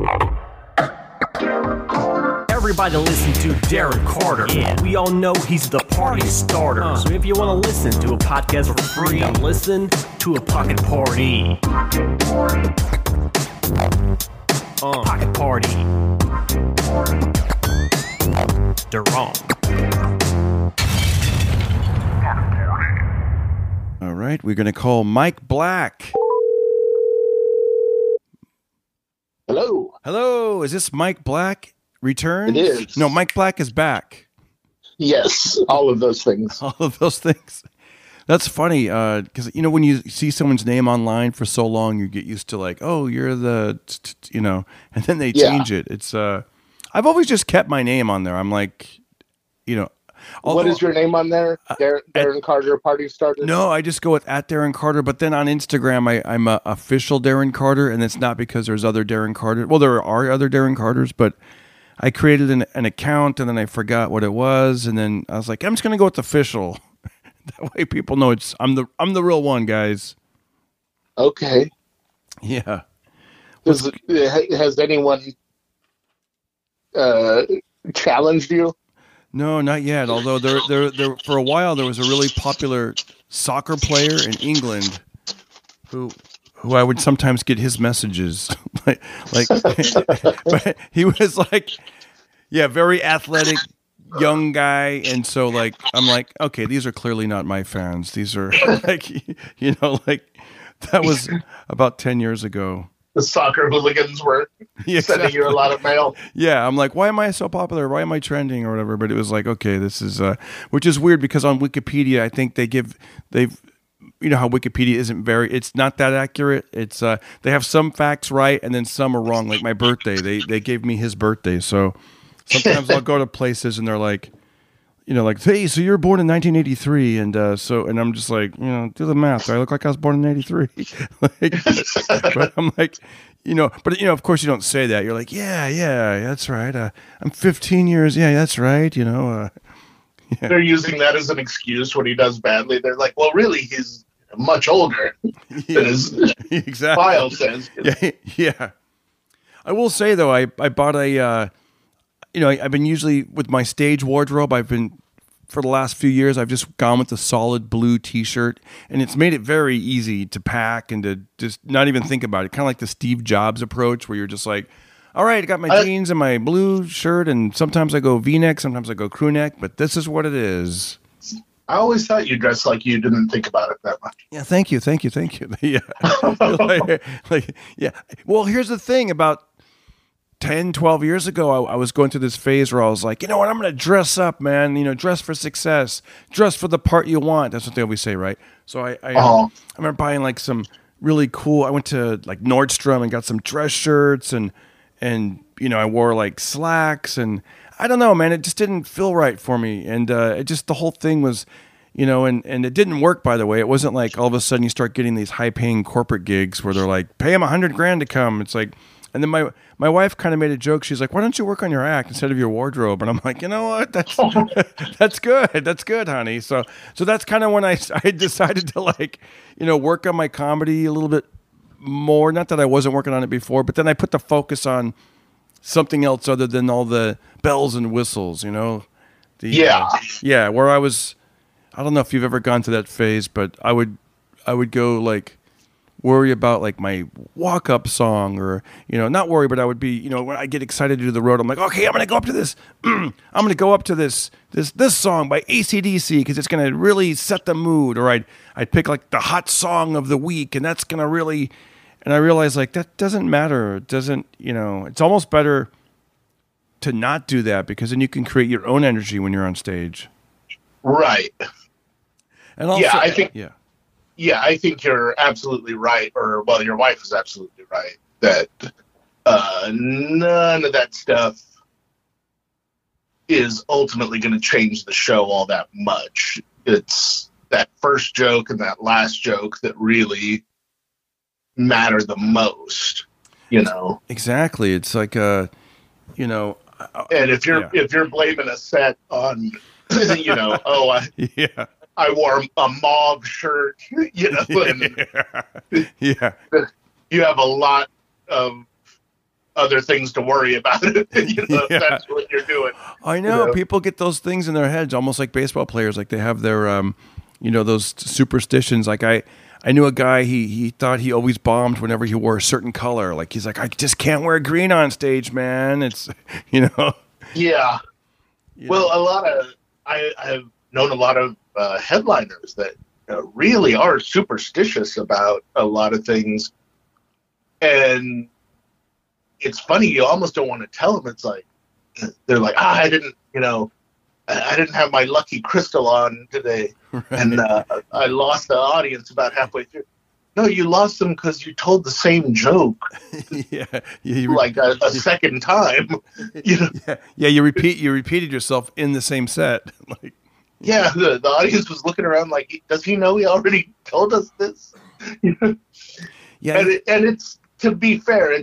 Everybody listen to Darren Carter. Yeah. We all know he's the party starter. So if you want to listen to a podcast for free, then listen to a Pocket Party. Pocket Party. They're wrong. All right, we're going to call Mike Black. Hello. Hello, is this Mike Black returns? It is. No, Mike Black is back. Yes, all of those things. All of those things. That's funny, because, you know, when you see someone's name online for so long, you get used to like, oh, you're the, you know, and then they change it. It's, I've always just kept my name on there. I'm like, you know. What is your name on there? Darren Carter, Party Starter? No, I just go with @Darren Carter, but then on Instagram, I'm a official Darren Carter, and it's not because there's other Darren Carter. Well, there are other Darren Carters, but I created an account, and then I forgot what it was, and then I was like, I'm just going to go with official. That way people know I'm the real one, guys. Okay. Yeah. Has anyone challenged you? No, not yet. Although there for a while there was a really popular soccer player in England who I would sometimes get his messages like but he was like, yeah, very athletic young guy, and so like I'm like, okay, these are clearly not my fans. These are like, you know, like that was about 10 years ago. The soccer hooligans were sending you a lot of mail. Yeah, I'm like, why am I so popular? Why am I trending or whatever? But it was like, okay, this is, which is weird because on Wikipedia, I think they've, you know how Wikipedia it's not that accurate. It's, they have some facts right and then some are wrong. Like my birthday, they gave me his birthday. So sometimes I'll go to places and they're like, you know, like, hey, so you're born in 1983, and and I'm just like, you know, do the math. Do I look like I was born in 83? But I'm like, you know, of course you don't say that. You're like, yeah, that's right. I'm 15 years. Yeah, that's right. You know, yeah. They're using that as an excuse when he does badly. They're like, well, really, he's much older than his file says. Yeah. I will say though, I bought a. You know, I've been usually with my stage wardrobe, for the last few years, I've just gone with the solid blue t-shirt, and it's made it very easy to pack and to just not even think about it. Kind of like the Steve Jobs approach where you're just like, all right, I got my jeans and my blue shirt, and sometimes I go V-neck, sometimes I go crew neck, but this is what it is. I always thought you dressed like you didn't think about it that much. Yeah, thank you. Yeah. Yeah. Well, here's the thing about 10, 12 years ago, I was going through this phase where I was like, you know what, I'm going to dress up, man. You know, dress for success. Dress for the part you want. That's what they always say, right? So I remember buying like some really cool, I went to like Nordstrom and got some dress shirts and you know, I wore like slacks and I don't know, man, it just didn't feel right for me. And it just, the whole thing was, you know, and it didn't work, by the way. It wasn't like all of a sudden you start getting these high paying corporate gigs where they're like, pay them $100,000 to come. It's like, and then my wife kind of made a joke. She's like, why don't you work on your act instead of your wardrobe? And I'm like, you know what? That's good. That's good, honey. So that's kind of when I decided to like, you know, work on my comedy a little bit more. Not that I wasn't working on it before, but then I put the focus on something else other than all the bells and whistles, you know? Yeah, where I don't know if you've ever gone through that phase, but I would go like, worry about like my walk-up song or, you know, not worry, but I would be, you know, when I get excited to do the road, I'm like, okay, I'm going to go up to this. I'm going to go up to this song by AC/DC because it's going to really set the mood. Or I'd pick like the hot song of the week and that's going to really, and I realized like that doesn't matter. It doesn't, you know, it's almost better to not do that because then you can create your own energy when you're on stage. Right. And also, Yeah, I think you're absolutely right, or, well, your wife is absolutely right, that none of that stuff is ultimately going to change the show all that much. It's that first joke and that last joke that really matter the most, you know? Exactly. It's like, you know... And if you're blaming a set on, you know, I wore a mauve shirt, you know, and yeah. you have a lot of other things to worry about. If that's what you're doing. I know. People get those things in their heads, almost like baseball players. Like they have their, those superstitions. Like I knew a guy, he thought he always bombed whenever he wore a certain color. Like he's like, I just can't wear green on stage, man. It's, Yeah. Well, I've known a lot of headliners that really are superstitious about a lot of things. And it's funny, you almost don't want to tell them. It's like, they're like, I didn't have my lucky crystal on today. Right. And I lost the audience about halfway through. No, you lost them because you told the same joke. Like a second time. You repeated yourself in the same set. Like, yeah, the audience was looking around like, does he know he already told us this? Yeah, and it's, to be fair,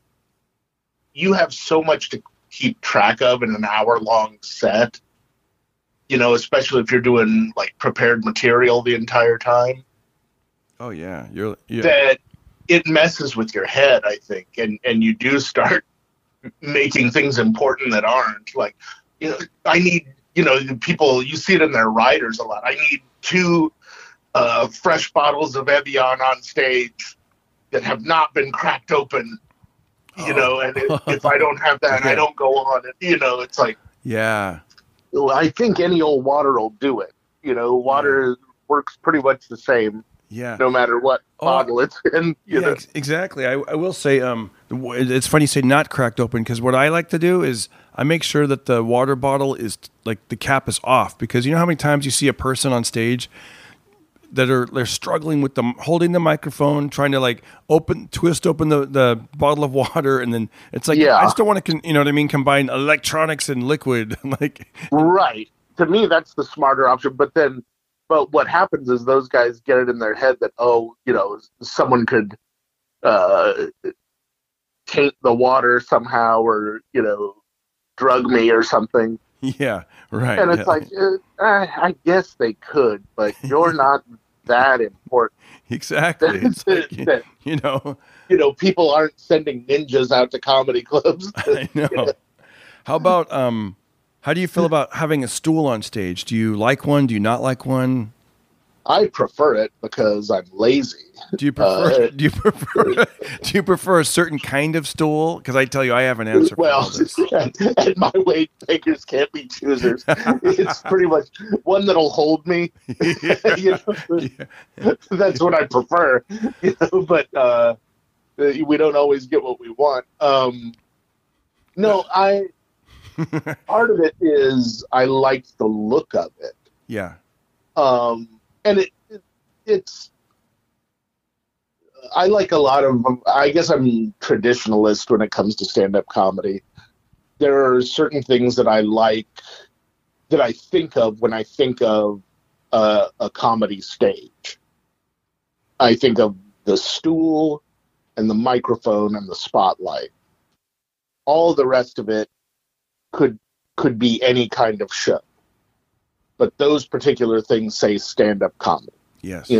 you have so much to keep track of in an hour-long set. Especially if you're doing like prepared material the entire time. Oh yeah, that it messes with your head, I think, and you do start making things important that aren't. Like, I need, people, you see it in their riders a lot. I need 2 fresh bottles of Evian on stage that have not been cracked open. And if I don't have that, I don't go on it. It's like, yeah. I think any old water will do it. Water works pretty much the same. Yeah. No matter what bottle it's in. Exactly. I will say, it's funny you say not cracked open, because what I like to do is I make sure that the water bottle is like the cap is off, because you know how many times you see a person on stage that they're struggling with holding the microphone, trying to twist open the bottle of water, and then it's like, I just don't want to, combine electronics and liquid. Right. To me, that's the smarter option. But what happens is those guys get it in their head that, someone could taint the water somehow, or, drug me or something. Yeah, right. And it's like, I guess they could, but you're not that important. Exactly. It's like, people aren't sending ninjas out to comedy clubs. I know. How about, how do you feel about having a stool on stage? Do you like one? Do you not like one? I prefer it because I'm lazy. Do you prefer? Do you prefer a certain kind of stool? Because I tell you, I have an answer for all this. And my weight takers can't be choosers. It's pretty much one that'll hold me. That's what I prefer. But we don't always get what we want. Part of it is I like the look of it. Yeah. And it's I like a lot of, I guess I'm traditionalist when it comes to stand-up comedy. There are certain things that I like, that I think of when I think of a comedy stage. I think of the stool and the microphone and the spotlight. All the rest of it could be any kind of show. But those particular things say stand-up comedy. Yes.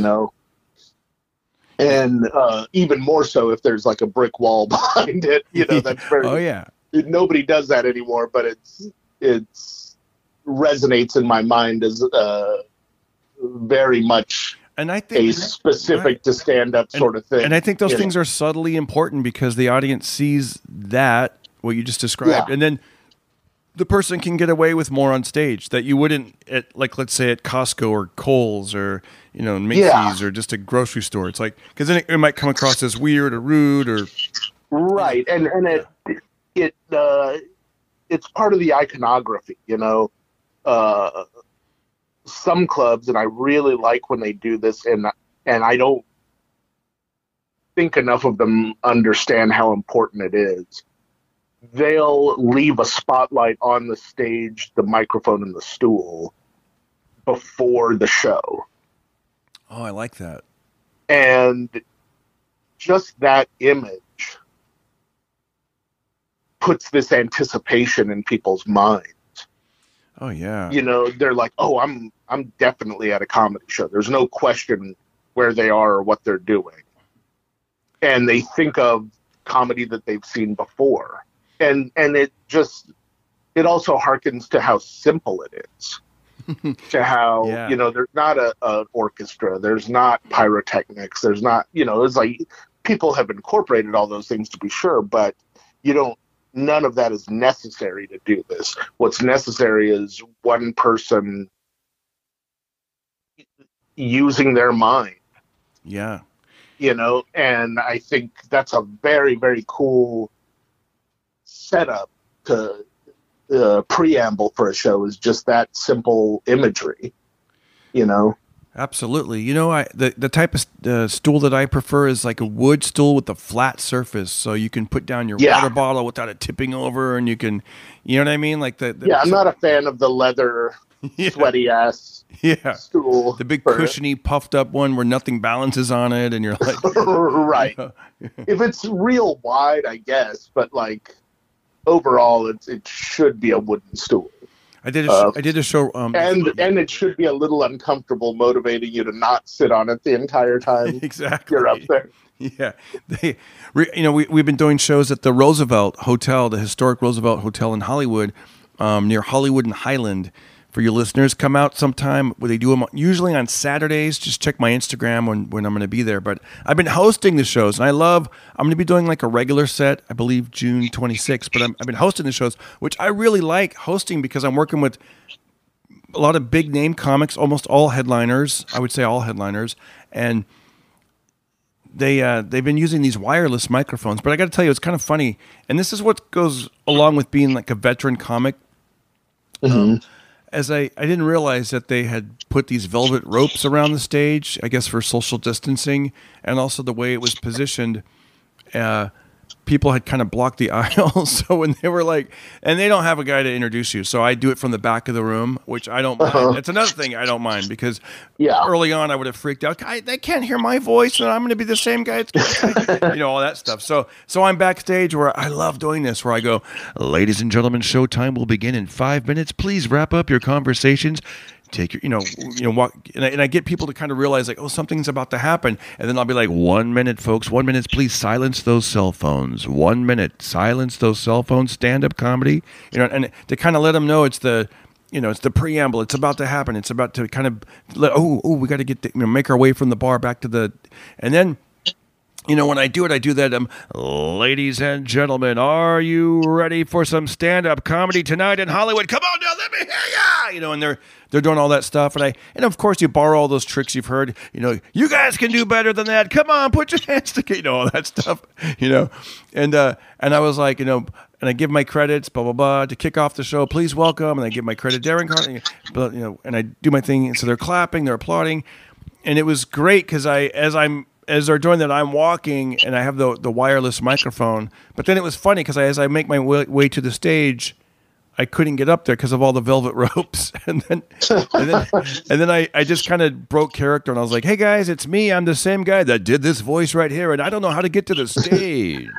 And even more so if there's like a brick wall behind it, that's very. Oh yeah. Nobody does that anymore, but it's resonates in my mind as very much and I think, a specific to stand-up sort of thing. And I think those things are subtly important because the audience sees that, what you just described, and then the person can get away with more on stage that you wouldn't at, like, let's say at Costco or Kohl's or, Macy's or just a grocery store. It's like, because then it might come across as weird or rude or. Right. And it's part of the iconography, some clubs, and I really like when they do this, and I don't think enough of them understand how important it is. They'll leave a spotlight on the stage, the microphone, and the stool before the show. Oh, I like that. And just that image puts this anticipation in people's minds. Oh, yeah. They're like, oh, I'm definitely at a comedy show. There's no question where they are or what they're doing. And they think of comedy that they've seen before. And it also harkens to how simple it is. To how, Yeah. you know, there's not an orchestra, there's not pyrotechnics, there's not, you know, it's like people have incorporated all those things to be sure, but none of that is necessary to do this. What's necessary is one person using their mind. Yeah. You know, and I think that's a very, very cool setup to preamble for a show, is just that simple imagery, you know? Absolutely. You know, the type of stool that I prefer is like a wood stool with a flat surface, so you can put down your water bottle without it tipping over, and you can, you know what I mean? Like I'm not a fan of the leather sweaty ass stool. The big cushiony puffed up one where nothing balances on it, and you're like, right. You know. If it's real wide, I guess, but like overall, it should be a wooden stool. I did a show, and it should be a little uncomfortable, motivating you to not sit on it the entire time. Exactly. You're up there. Yeah, we've been doing shows at the Roosevelt Hotel, the historic Roosevelt Hotel in Hollywood, near Hollywood and Highland. For your listeners, come out sometime. They do them usually on Saturdays. Just check my Instagram when I'm going to be there. But I've been hosting the shows, and I'm going to be doing like a regular set, I believe June 26th. But I've been hosting the shows, which I really like hosting because I'm working with a lot of big name comics, almost all headliners. I would say all headliners, and they've been using these wireless microphones. But I got to tell you, it's kind of funny, and this is what goes along with being like a veteran comic. Mm-hmm. As I didn't realize that they had put these velvet ropes around the stage, I guess for social distancing, and also the way it was positioned. People had kind of blocked the aisle, so when they were like, and they don't have a guy to introduce you, so I do it from the back of the room, which I don't mind. It's another thing I don't mind, because early on I would have freaked out. They can't hear my voice, and I'm going to be the same guy. All that stuff. So I'm backstage where I love doing this, where I go, ladies and gentlemen, showtime will begin in 5 minutes. Please wrap up your conversations. Take your, walk, and I get people to kind of realize like, oh, something's about to happen, and then I'll be like, 1 minute, folks, 1 minute, please silence those cell phones. 1 minute, silence those cell phones. Stand-up comedy, and to kind of let them know it's the preamble. It's about to happen. It's about to kind of we got to get make our way from the bar back to the, and then. When I do that, ladies and gentlemen, are you ready for some stand-up comedy tonight in Hollywood? Come on now, let me hear ya! And they're doing all that stuff, and of course you borrow all those tricks you've heard. You guys can do better than that. Come on, put your hands together, all that stuff. And I was like, and I give my credits, blah blah blah, to kick off the show. Please welcome, and I give my credit, Darren Carter, but and I do my thing, and so they're clapping, they're applauding, and it was great because as they're doing that, I'm walking and I have the wireless microphone. But then it was funny because as I make my way to the stage, I couldn't get up there because of all the velvet ropes. and then I just kind of broke character, and I was like, "Hey guys, it's me. I'm the same guy that did this voice right here, and I don't know how to get to the stage."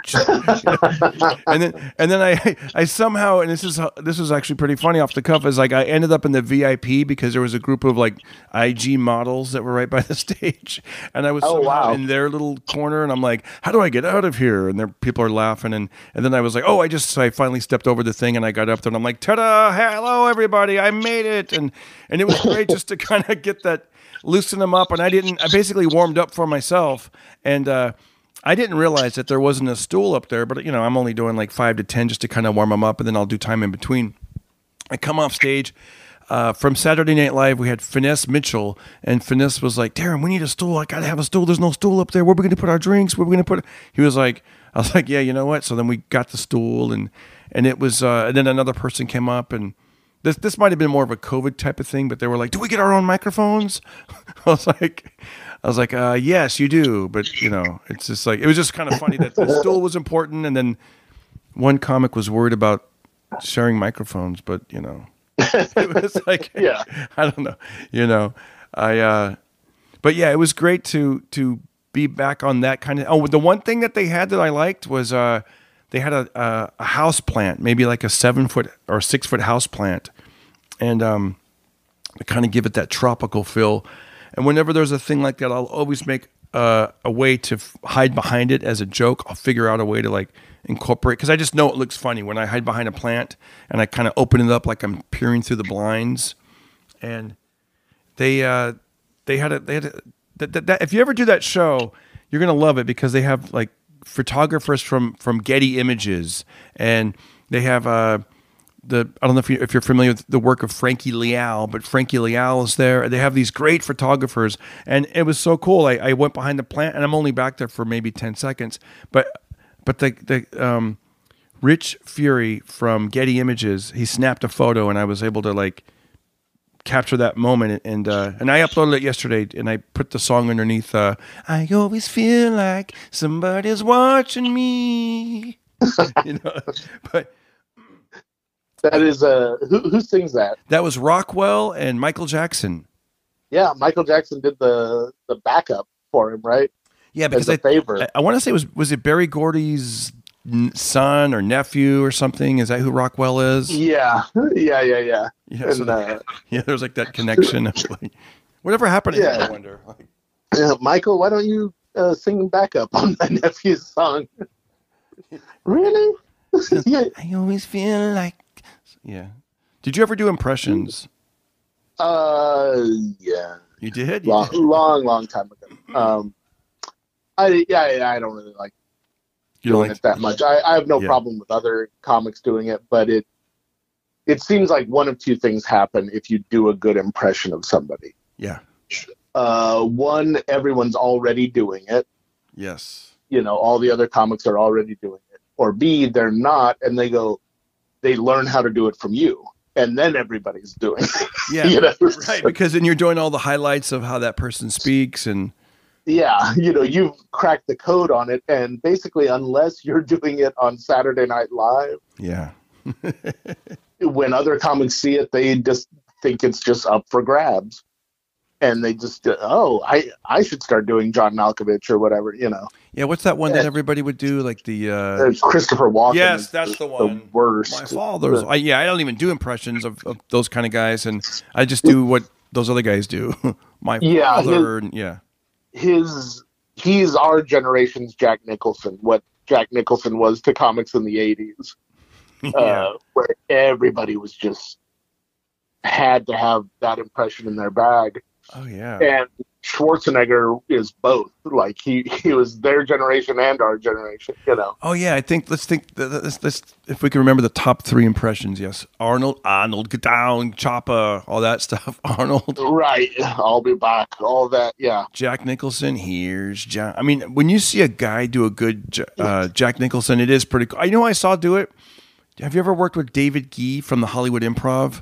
and then I somehow, and this is actually pretty funny off the cuff, is like I ended up in the VIP because there was a group of like IG models that were right by the stage, and I was in their little corner, and I'm like, "How do I get out of here?" And people are laughing, and then I was like, so I finally stepped over the thing, and I got up there, and I'm like, ta-da, hello everybody, I made it. And it was great just to kind of get that, loosen them up. And I basically warmed up for myself. And I didn't realize that there wasn't a stool up there, but I'm only doing like 5 to 10 just to kind of warm them up, and then I'll do time in between. I come off stage. From Saturday Night Live, we had Finesse Mitchell, and Finesse was like, Darren, we need a stool. I got to have a stool. There's no stool up there. Where are we going to put our drinks? Where are we going to put it? I was like, yeah, you know what? So then we got the stool, and it was, and then another person came up, and this might have been more of a COVID type of thing, but they were like, do we get our own microphones? I was like, yes, you do. But, it's just like, it was just kind of funny that the stool was important. And then one comic was worried about sharing microphones, but, it was like, yeah, I don't know, but yeah, it was great to be back on that kind of, the one thing that they had that I liked was, they had a house plant, maybe like a 7-foot or 6-foot house plant, and to kind of give it that tropical feel. And whenever there's a thing like that, I'll always make a way to hide behind it as a joke, I'll figure out a way to like incorporate, because I just know it looks funny when I hide behind a plant and I kind of open it up like I'm peering through the blinds. And they had if you ever do that show, you're gonna love it, because they have like photographers from Getty Images, and they have I don't know if you're familiar with the work of Frankie Leal, but Frankie Leal is there. They have these great photographers, and it was so cool. I went behind the plant, and I'm only back there for maybe 10 seconds, but the Rich Fury from Getty Images, he snapped a photo, and I was able to like capture that moment, and I uploaded it yesterday, and I put the song underneath. I always feel like somebody's watching me, but. That is who sings that? That was Rockwell and Michael Jackson. Yeah, Michael Jackson did the backup for him, right? Yeah, because I want to say was it Berry Gordy's son or nephew or something? Is that who Rockwell is? Yeah. Yeah, and, there's like that connection. Like, whatever happened to him, I wonder. Michael, why don't you sing backup on my nephew's song? Really? Yeah. I always feel like. Yeah. Did you ever do impressions? Yeah. You did? Long time ago. I don't really like doing it that much. I have no problem with other comics doing it, but it seems like one of two things happen if you do a good impression of somebody. Yeah. One, everyone's already doing it. Yes. All the other comics are already doing it. Or B, they're not, and they learn how to do it from you, and then everybody's doing it. Yeah, right, because then you're doing all the highlights of how that person speaks, and you've cracked the code on it, and basically, unless you're doing it on Saturday Night Live, when other comics see it, they just think it's just up for grabs. And they just, I should start doing John Malkovich or whatever, Yeah, what's that one that everybody would do? Like the Christopher Walken. Yes, that's the one. The worst. My father's. I don't even do impressions of those kind of guys, and I just do what those other guys do. My father. He's our generation's Jack Nicholson. What Jack Nicholson was to comics in the 80s, where everybody was just had to have that impression in their bag. Oh yeah. And Schwarzenegger is both. Like he was their generation and our generation, Oh yeah, let's think if we can remember the top 3 impressions. Yes. Arnold, get down, Choppa, all that stuff. Arnold. Right. I'll be back. All that, yeah. Jack Nicholson, here's John. I mean, when you see a guy do a good Jack Nicholson, it is pretty cool. I saw do it. Have you ever worked with David Gee from the Hollywood Improv?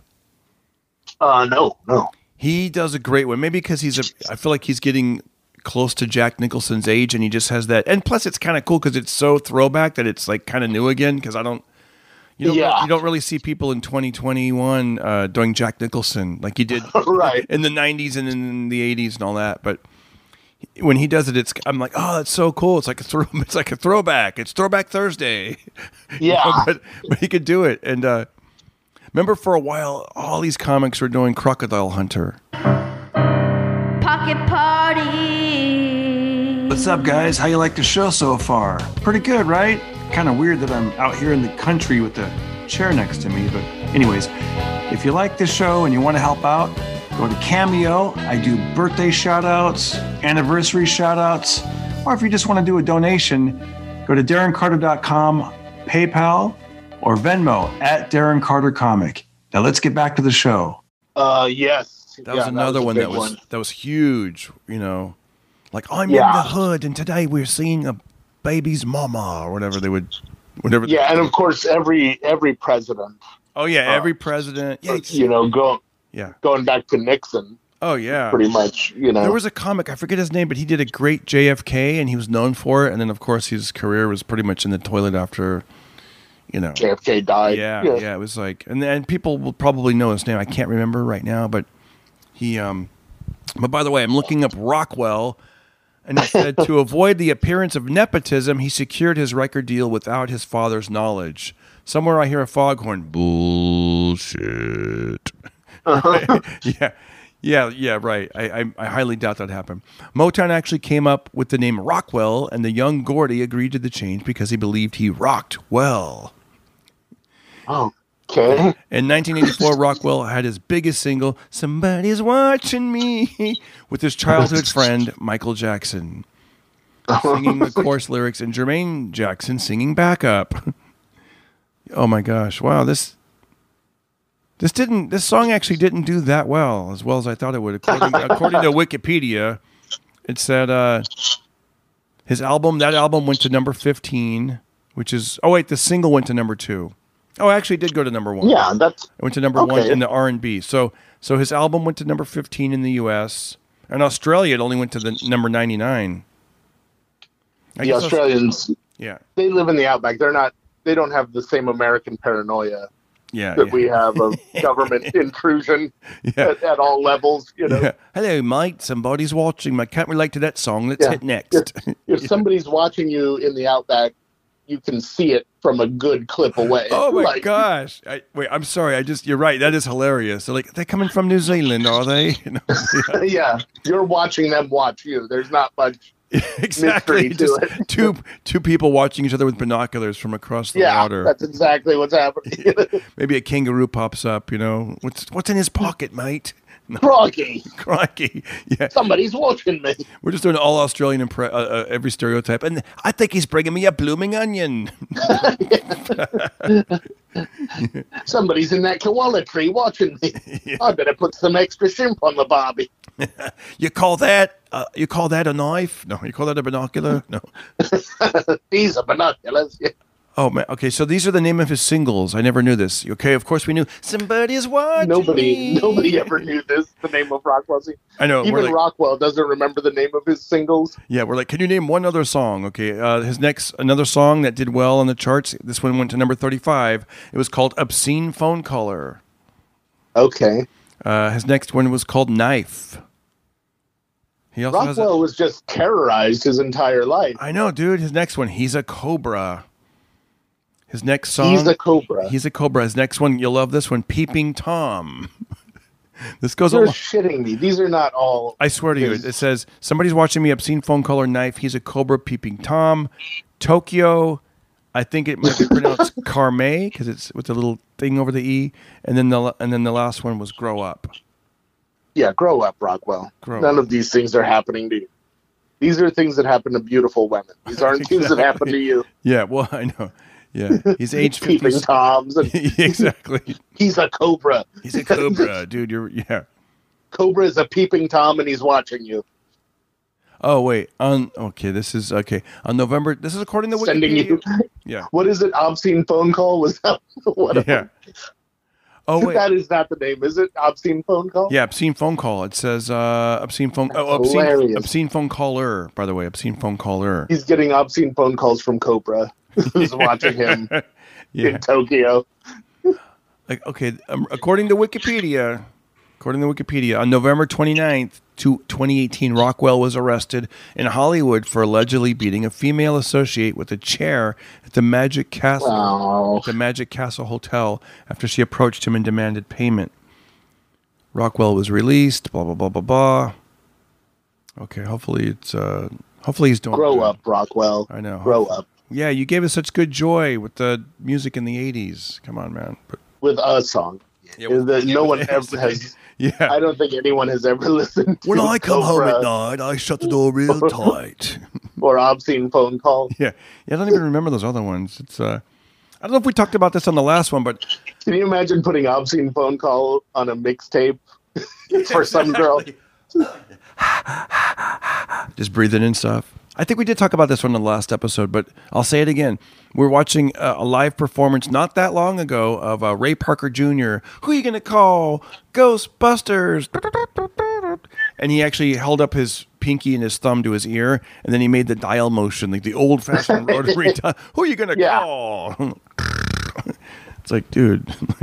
No. He does a great one. Maybe because I feel like he's getting close to Jack Nicholson's age, and he just has that. And plus, it's kind of cool because it's so throwback that it's like kind of new again. Because you don't really see people in 2021 doing Jack Nicholson like you did right. in the 90s and in the 80s and all that. But when he does it, I'm like, oh, that's so cool. It's like a throwback. It's Throwback Thursday. Yeah, but he could do it. And remember, for a while, all these comics were doing Crocodile Hunter. Pocket Party. What's up, guys? How you like the show so far? Pretty good, right? Kind of weird that I'm out here in the country with the chair next to me. But anyways, if you like this show and you want to help out, go to Cameo. I do birthday shout-outs, anniversary shout-outs, or if you just want to do a donation, go to DarrenCarter.com, PayPal, or Venmo at Darren Carter Comic. Now let's get back to the show. Yes. That was another one that was huge, Like, I'm in the hood, and today we're seeing a baby's mama, or whatever they would, whatever. Yeah, and of course every president. Oh yeah, every president. Yeah, going back to Nixon. Oh yeah, pretty much. There was a comic, I forget his name, but he did a great JFK, and he was known for it. And then of course his career was pretty much in the toilet after. JFK died. Yeah, it was like, and people will probably know his name. I can't remember right now, but he. But by the way, I'm looking up Rockwell, and it said to avoid the appearance of nepotism, he secured his record deal without his father's knowledge. Somewhere I hear a foghorn. Bullshit. Yeah. Yeah, right. I highly doubt that happened. Motown actually came up with the name Rockwell, and the young Gordy agreed to the change because he believed he rocked well. Oh, okay. In 1984, Rockwell had his biggest single, Somebody's Watching Me, with his childhood friend, Michael Jackson, singing the chorus lyrics and Jermaine Jackson singing backup. Oh my gosh. Wow, this song actually didn't do that well as I thought it would. According to Wikipedia, it said that album went to number 15, which is the single went to number 2. Oh, actually it did go to number 1. Yeah, it went to number 1 in the R&B. So his album went to number 15 in the US. In Australia it only went to the number 99. The Australians, they live in the outback. They don't have the same American paranoia that we have of government intrusion at all levels. You know. Yeah. Hello, mate. Somebody's watching. I can't relate to that song. Let's hit next. If somebody's watching you in the outback, you can see it from a good clip away. Oh my gosh! I'm sorry. You're right. That is hilarious. They're like, they're coming from New Zealand, are they? Yeah, you're watching them watch you. There's not much. Exactly. Just two people watching each other with binoculars from across the water. That's exactly what's happening. Maybe a kangaroo pops up. What's in his pocket, mate? No. Crikey! Yeah. Somebody's watching me. We're just doing all Australian every stereotype, and I think he's bringing me a blooming onion. Somebody's in that koala tree watching me. Yeah. I better put some extra shrimp on the barbie. You call that a knife? No. You call that a binocular? No. These are binoculars. Yeah. Oh man. Okay, so these are the name of his singles. I never knew this. Okay, of course we knew Somebody's Watching Me. Nobody ever knew this. The name of Rockwell. I know. Even Rockwell doesn't remember the name of his singles. Yeah, we're like, can you name one other song? Okay, another song that did well on the charts. This one went to number 35. It was called "Obscene Phone Caller." Okay. His next one was called "Knife." Rockwell was just terrorized his entire life. I know, dude. His next one, "He's a Cobra." His next song, He's a Cobra. His next one, you'll love this one, "Peeping Tom." This goes You're shitting me. These are not all. I swear to you. It says, "Somebody's watching me, obscene phone caller, knife, he's a Cobra, peeping Tom, Tokyo." I think it might be pronounced Carme because it's with the little thing over the E. And then the last one was "Grow Up." Yeah, grow up, Rockwell. None of these things are happening to you. These are things that happen to beautiful women. These aren't things that happen to you. Yeah, well, I know. Yeah, he's age 50. Peeping Toms. And exactly. He's a Cobra. He's a Cobra, dude. Cobra is a peeping Tom, and he's watching you. Oh wait. This is okay. On November. This is according to Wikipedia. Sending you. Yeah. What is it? Obscene phone call? Was that what? Yeah. Oh wait. That is not the name, is it? Obscene phone call. Yeah, obscene phone call. It says obscene phone. Obscene phone caller. By the way, obscene phone caller. He's getting obscene phone calls from Cobra, who's watching him in Tokyo. According to Wikipedia, on November 29th, 2018, Rockwell was arrested in Hollywood for allegedly beating a female associate with a chair at the Magic Castle Hotel after she approached him and demanded payment. Rockwell was released. Blah blah blah blah blah. Okay, hopefully he's doing. Grow up, Rockwell. I know. Grow up. Yeah, you gave us such good joy with the music in the 80s. Come on, man. With a song. Yeah, no one ever has. Yeah. I don't think anyone has ever listened to When I come home at night, I shut the door real tight. Or obscene phone call. Yeah. I don't even remember those other ones. It's I don't know if we talked about this on the last one, but can you imagine putting obscene phone call on a mixtape for some girl? Just breathing in stuff. I think we did talk about this one in the last episode, but I'll say it again. We're watching a live performance not that long ago of Ray Parker Jr. Who are you going to call? Ghostbusters. And he actually held up his pinky and his thumb to his ear, and then he made the dial motion, like the old-fashioned rotary dial. Who are you going to call? It's like, dude.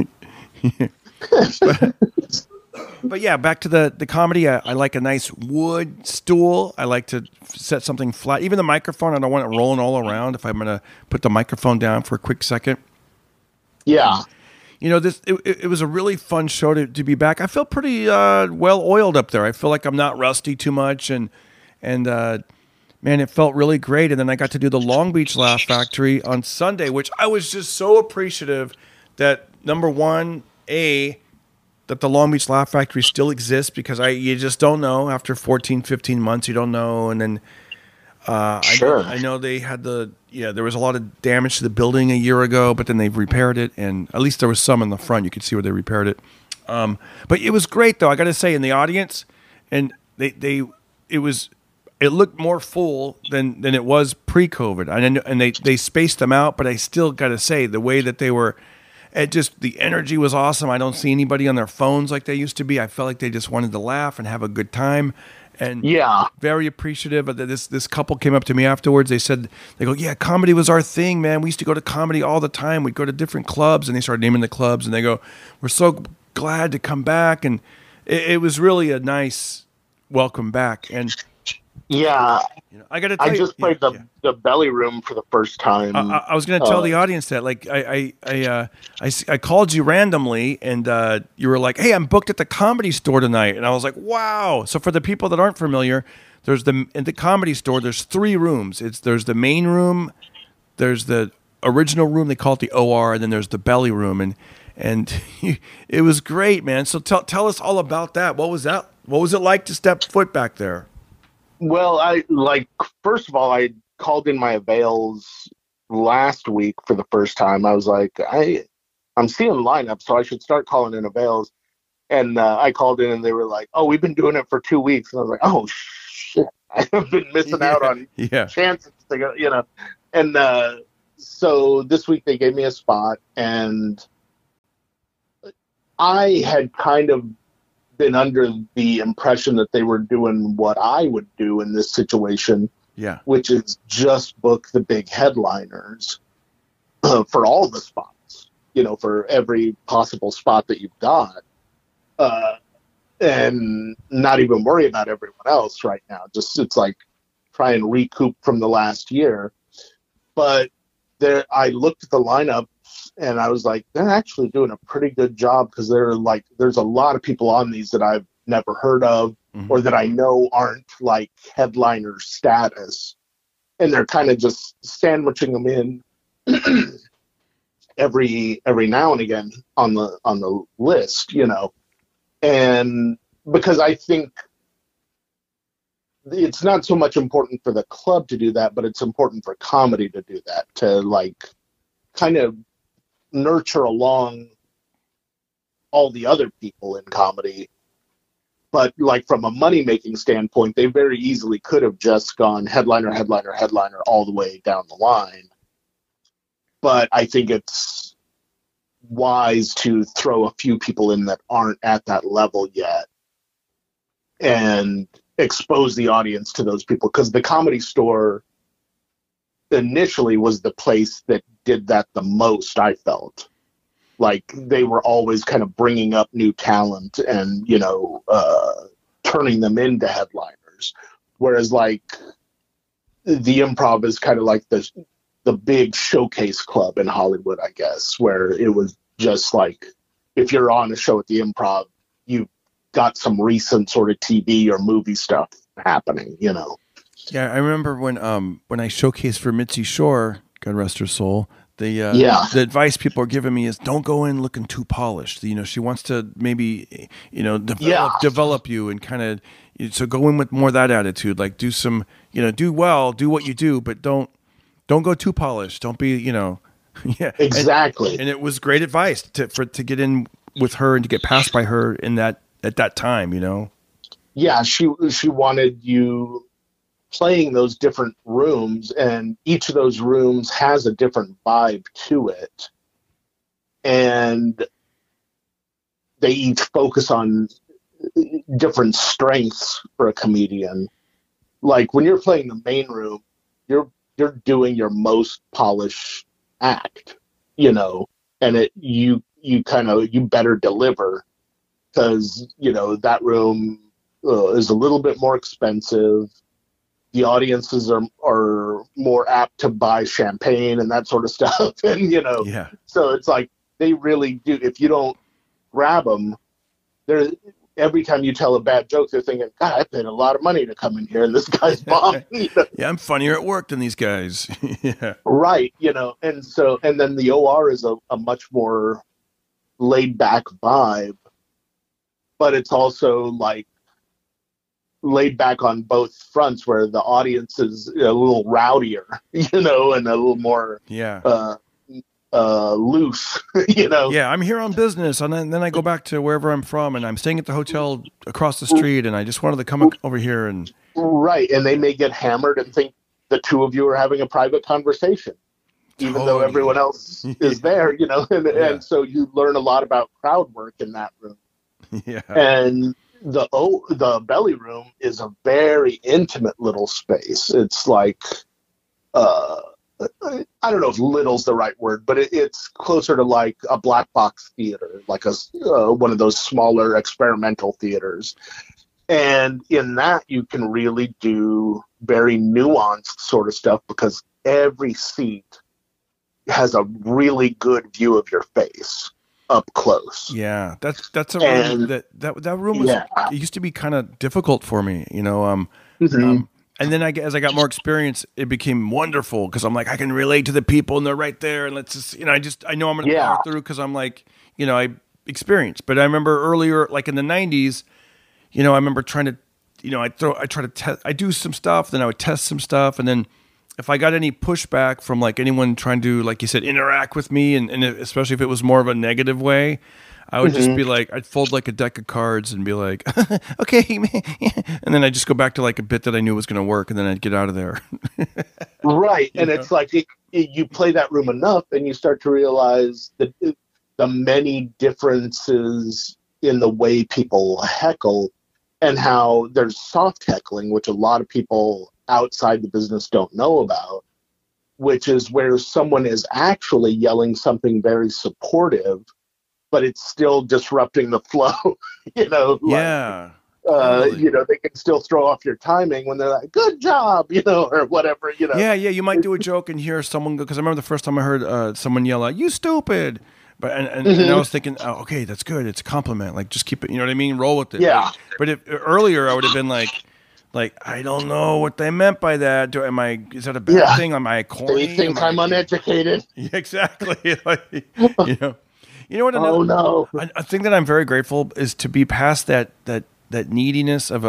But yeah, back to the comedy. I like a nice wood stool. I like to set something flat. Even the microphone, I don't want it rolling all around if I'm going to put the microphone down for a quick second. Yeah. it was a really fun show to be back. I feel pretty well oiled up there. I feel like I'm not rusty too much, and man, it felt really great. And then I got to do the Long Beach Laugh Factory on Sunday, which I was just so appreciative that, number one, that the Long Beach Laugh Factory still exists, because you just don't know. After 14, 15 months, you don't know. And then Sure. I know they had there was a lot of damage to the building a year ago, but then they've repaired it. And at least there was some in the front. You could see where they repaired it. But it was great, though. I got to say, in the audience, and it looked more full than it was pre-COVID. And they spaced them out, but I still got to say, the way that they were, the energy was awesome. I don't see anybody on their phones like they used to be. I felt like they just wanted to laugh and have a good time. And very appreciative of this couple came up to me afterwards. They go, yeah, comedy was our thing, man. We used to go to comedy all the time. We'd go to different clubs, and they started naming the clubs, and they go, we're so glad to come back. And it was really a nice welcome back. And I got to tell you, I just played the Belly Room for the first time. I was going to tell the audience that, like, I called you randomly, and you were like, "Hey, I'm booked at the Comedy Store tonight," and I was like, "Wow!" So for the people that aren't familiar, in the Comedy Store, there's 3 rooms. There's the main room, there's the original room, they call it the OR, and then there's the Belly Room, and it was great, man. So tell us all about that. What was that? What was it like to step foot back there? Well, first of all, I called in my avails last week for the first time. I was like, I'm seeing lineups, so I should start calling in avails. And I called in, and they were like, "Oh, we've been doing it for 2 weeks." And I was like, "Oh shit, I have been missing out on chances to go." And so this week they gave me a spot, and I had kind of been under the impression that they were doing what I would do in this situation, which is just book the big headliners for all the spots, for every possible spot that you've got, and not even worry about everyone else right now. Just it's like try and recoup from the last year. But I looked at the lineup, and I was like, they're actually doing a pretty good job, because there's a lot of people on these that I've never heard of, or that I know aren't like headliner status, and they're kind of just sandwiching them in every now and again on the list, and because I think it's not so much important for the club to do that, but it's important for comedy to do that, to like kind of nurture along all the other people in comedy. But like from a money-making standpoint, they very easily could have just gone headliner, headliner, headliner all the way down the line. But I think it's wise to throw a few people in that aren't at that level yet and expose the audience to those people, because the Comedy Store initially was the place that did that the most. I felt like they were always kind of bringing up new talent and turning them into headliners, whereas like the Improv is kind of like the big showcase club in Hollywood, I guess, where it was just like, if you're on a show at the Improv, you've got some recent sort of TV or movie stuff happening, Yeah, I remember when I showcased for Mitzi Shore, God rest her soul, the advice people are giving me is don't go in looking too polished. She wants to maybe develop you, and kind of, so go in with more of that attitude. Like do some, do well, do what you do, but don't go too polished. Don't be, exactly. And it was great advice to get in with her and to get passed by her at that time. Yeah, she wanted you playing those different rooms, and each of those rooms has a different vibe to it, and they each focus on different strengths for a comedian. Like when you're playing the main room, you're doing your most polished act, and you better deliver, because that room is a little bit more expensive. The audiences are more apt to buy champagne and that sort of stuff. And, so it's like they really do. If you don't grab them, they're every time you tell a bad joke, they're thinking, God, I paid a lot of money to come in here, and this guy's bombing. You know? Yeah, I'm funnier at work than these guys. Yeah. Right, you know, and then the OR is a much more laid back vibe, but it's also like laid back on both fronts, where the audience is a little rowdier, you know, and a little more loose, you know. Yeah, I'm here on business, and then I go back to wherever I'm from, and I'm staying at the hotel across the street, and I just wanted to come over here and. Right, and they may get hammered and think the two of you are having a private conversation, even though everyone else is there, you know. And so you learn a lot about crowd work in that room. Yeah. And the belly room is a very intimate little space. It's like, I don't know if little's the right word, but it's closer to like a black box theater, like one of those smaller experimental theaters. And in that, you can really do very nuanced sort of stuff, because every seat has a really good view of your face up close. Yeah, that's a room that room was. Yeah. It used to be kind of difficult for me, you know. And then as I got more experience, it became wonderful, because I'm like, I can relate to the people, and they're right there, and let's just, you know, I know I'm going to power through, because I'm like, you know, I experienced. But I remember earlier, like in the 90s, you know, I remember trying to, you know, I do some stuff, then I would test some stuff, and then if I got any pushback from like anyone trying to, like you said, interact with me, and especially if it was more of a negative way, I would just be like, I'd fold like a deck of cards and be like, okay, and then I'd just go back to like a bit that I knew was going to work, and then I'd get out of there. Right, and it's like you play that room enough, and you start to realize that the many differences in the way people heckle, and how there's soft heckling, which a lot of people outside the business don't know about, which is where someone is actually yelling something very supportive, but it's still disrupting the flow, you know? Yeah. Totally. You know, they can still throw off your timing when they're like, good job, you know, or whatever, you know? Yeah, you might do a joke and hear someone go, because I remember the first time I heard someone yell out, you stupid. But and I was thinking, oh, okay, that's good. It's a compliment. Like, just keep it, you know what I mean? Roll with it. Yeah. But if earlier I would have been like, I don't know what they meant by that. Is that a bad thing? Am I corny? They think I'm uneducated. Yeah, exactly. Like, you know what? A thing that I'm very grateful is to be past that neediness of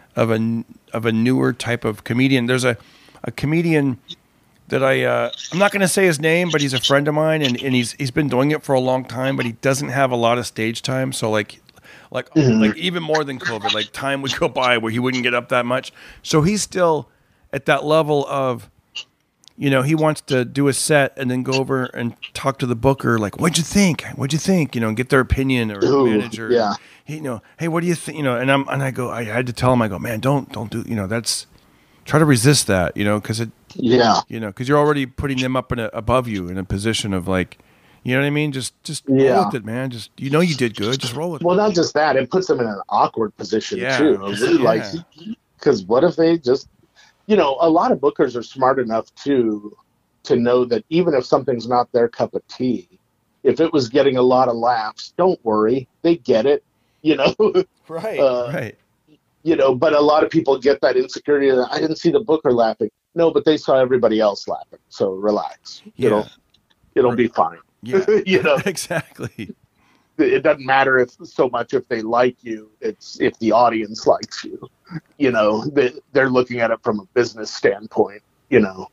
a newer type of comedian. There's a comedian that I'm not going to say his name, but he's a friend of mine, and he's been doing it for a long time, but he doesn't have a lot of stage time. So like even more than COVID, like time would go by where he wouldn't get up that much. So he's still at that level of, you know, he wants to do a set and then go over and talk to the booker, like, what'd you think? You know, and get their opinion, or manager. Yeah. You know, hey, what do you think? You know, and I had to tell him, I go, man, don't do, you know, try to resist that, you know, because you know, because you're already putting them up above you in a position of like, you know what I mean? Just roll with it, man. Just, you know, you did good. Just roll with it. Well, not just that, it puts them in an awkward position too. Like, because what if they just, you know, a lot of bookers are smart enough to know that even if something's not their cup of tea, if it was getting a lot of laughs, don't worry, they get it, you know. Right. You know, but a lot of people get that insecurity that I didn't see the booker laughing. No, but they saw everybody else laughing. So relax. Yeah. It'll be fine. Yeah. You know, exactly. It doesn't matter if they like you. It's if the audience likes you. You know, they're looking at it from a business standpoint. You know.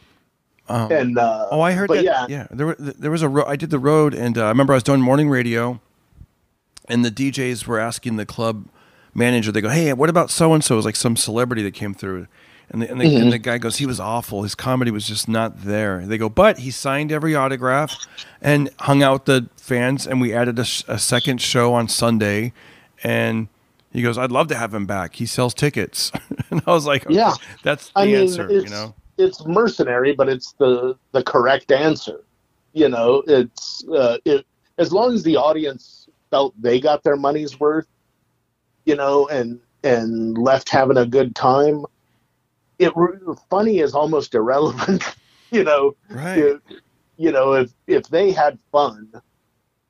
I heard that. Yeah. There was I did the road, and I remember I was doing morning radio, and the DJs were asking the club manager. They go, "Hey, what about so and so?" It was like some celebrity that came through. And the guy goes, he was awful. His comedy was just not there. They go, but he signed every autograph and hung out with the fans, and we added a second show on Sunday. And he goes, I'd love to have him back. He sells tickets. And I was like, okay, yeah, that's the answer, you know? It's mercenary, but it's the correct answer. You know, it's as long as the audience felt they got their money's worth, you know, and left having a good time, funny is almost irrelevant, you know. Right. You know, if they had fun,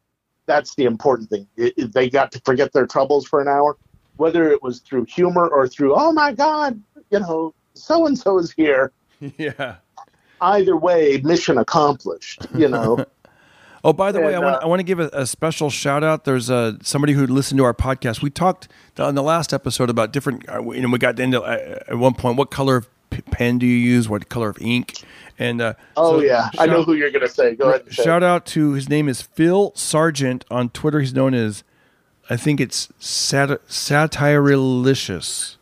that's the important thing. They got to forget their troubles for an hour, whether it was through humor or through, oh my God, so and so is here. Yeah. Either way, mission accomplished. Oh, by the way, And, I want to give a special shout out. There's somebody who listened to our podcast. We talked on the last episode about different. We got into at one point, what color of pen do you use? What color of ink? And I know who you're going to say. Go ahead. Shout out to, his name is Phil Sargent on Twitter. He's known as, I think it's Satiralicious.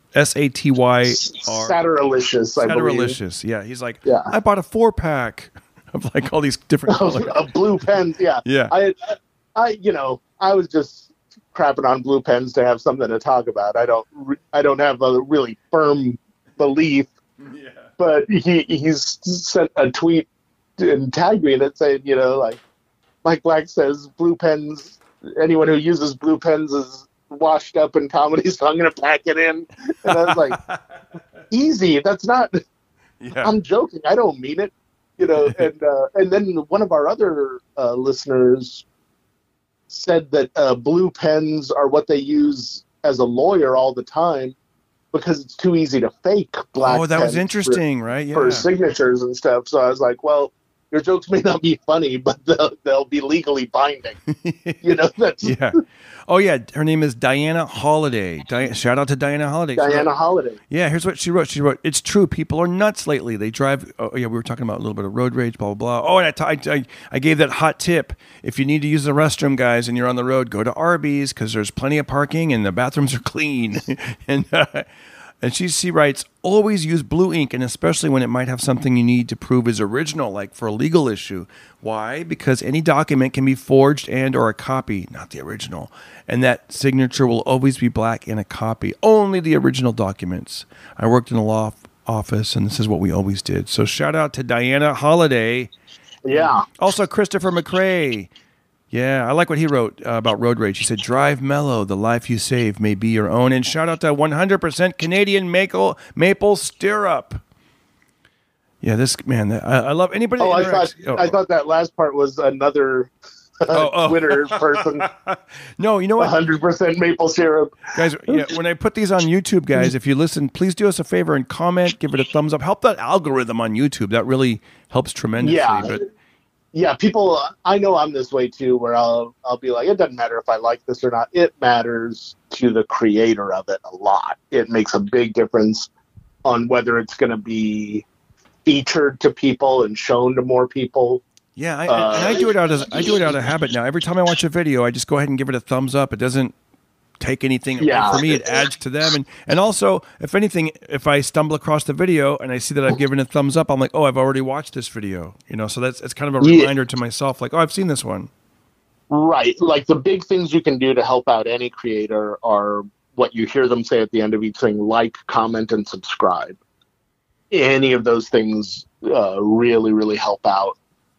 Satiralicious. Satiralicious. Yeah, he's like, I bought a 4-pack of like all these different colors of blue pens. Yeah, yeah. I was just crapping on blue pens to have something to talk about. I don't have a really firm belief. Yeah. But he's sent a tweet and tagged me in it saying, like Mike Black says, blue pens. Anyone who uses blue pens is washed up in comedy, so I'm going to pack it in. And I was like, easy. That's not. Yeah. I'm joking. I don't mean it. And then one of our other listeners said that blue pens are what they use as a lawyer all the time because it's too easy to fake black. Oh, that was interesting, right? Yeah. For signatures and stuff. So I was like, well, your jokes may not be funny, but they'll be legally binding. That's yeah. Oh yeah, her name is Diana Holiday. Shout out to Diana Holiday. Diana Holiday. Yeah, here's what she wrote. She wrote, "It's true. People are nuts lately. They drive." Oh yeah, we were talking about a little bit of road rage, blah blah blah. Oh, and I gave that hot tip. If you need to use the restroom, guys, and you're on the road, go to Arby's because there's plenty of parking and the bathrooms are clean. And she writes, always use blue ink, and especially when it might have something you need to prove is original, like for a legal issue. Why? Because any document can be forged and or a copy, not the original. And that signature will always be black in a copy. Only the original documents. I worked in a law office, and this is what we always did. So shout out to Diana Holiday. Yeah. Also, Christopher McRae. Yeah, I like what he wrote about road rage. He said, drive mellow, the life you save may be your own. And shout out to 100% Canadian maple stirrup. Yeah, I love anybody. Oh, I thought that last part was another Twitter person. No, you know what? 100% maple syrup. Guys, when I put these on YouTube, guys, if you listen, please do us a favor and comment, give it a thumbs up. Help that algorithm on YouTube. That really helps tremendously. Yeah. Yeah, people, I know I'm this way too, where I'll be like, it doesn't matter if I like this or not. It matters to the creator of it a lot. It makes a big difference on whether it's going to be featured to people and shown to more people. Yeah, I do it out of habit now. Every time I watch a video, I just go ahead and give it a thumbs up. It doesn't take anything away from me. It adds to them. And also, if anything, if I stumble across the video and I see that I've given a thumbs up, I'm like, oh, I've already watched this video. So it's kind of a reminder to myself, like, oh, I've seen this one. Right. Like the big things you can do to help out any creator are what you hear them say at the end of each thing, like, comment, and subscribe. Any of those things really, really help out.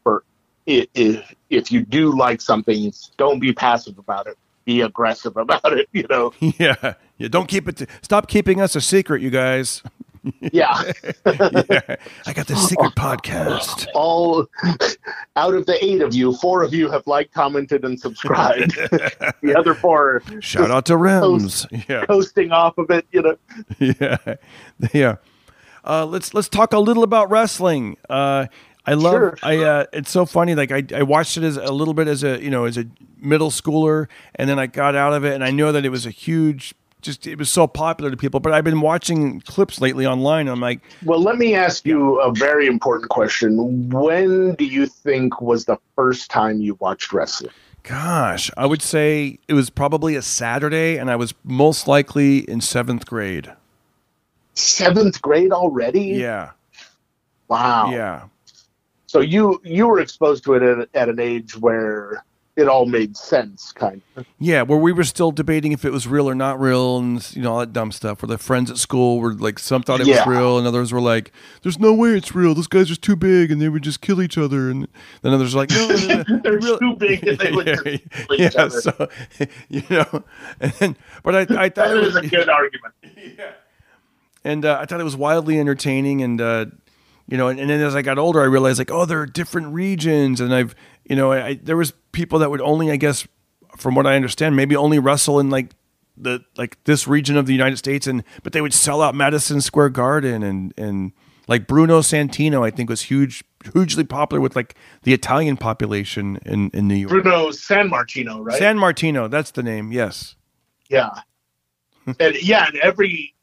If you do like something, don't be passive about it. Be aggressive about it, Yeah. Don't stop keeping us a secret, you guys. Yeah. Yeah. I got this secret podcast. All out of the 8 of you, 4 of you have liked, commented, and subscribed. The other 4 shout out to Rems. Coasting off of it, Yeah. Let's talk a little about wrestling. I love. Sure. It's so funny. Like I watched it as a little bit as a middle schooler, and then I got out of it, and I know that it was it was so popular to people. But I've been watching clips lately online, and I'm like, well, let me ask you a very important question. When do you think was the first time you watched wrestling? Gosh, I would say it was probably a Saturday, and I was most likely in 7th grade. 7th grade already? Yeah. Wow. Yeah. So you were exposed to it at an age where it all made sense, kind of. Yeah, where we were still debating if it was real or not real, and all that dumb stuff. Where the friends at school were like, some thought it was real, and others were like, "There's no way it's real. Those guys are too big, and they would just kill each other." And then others were like, "No, they're too big, and they would just kill each other." So and then, but I thought that was a good argument. Yeah, and I thought it was wildly entertaining, and and then as I got older, I realized like, oh, there are different regions, and there was people that would only, I guess, from what I understand, maybe only wrestle in like this region of the United States, but they would sell out Madison Square Garden, and like Bruno Santino, I think, was hugely popular with like the Italian population in New York. Bruno Sammartino, right? Sammartino, that's the name. Yes. Yeah. And every,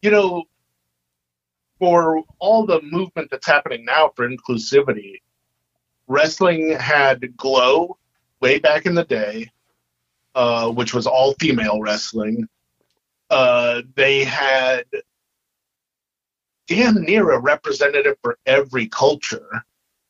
for all the movement that's happening now for inclusivity, wrestling had Glow way back in the day, which was all female wrestling. They had damn near a representative for every culture,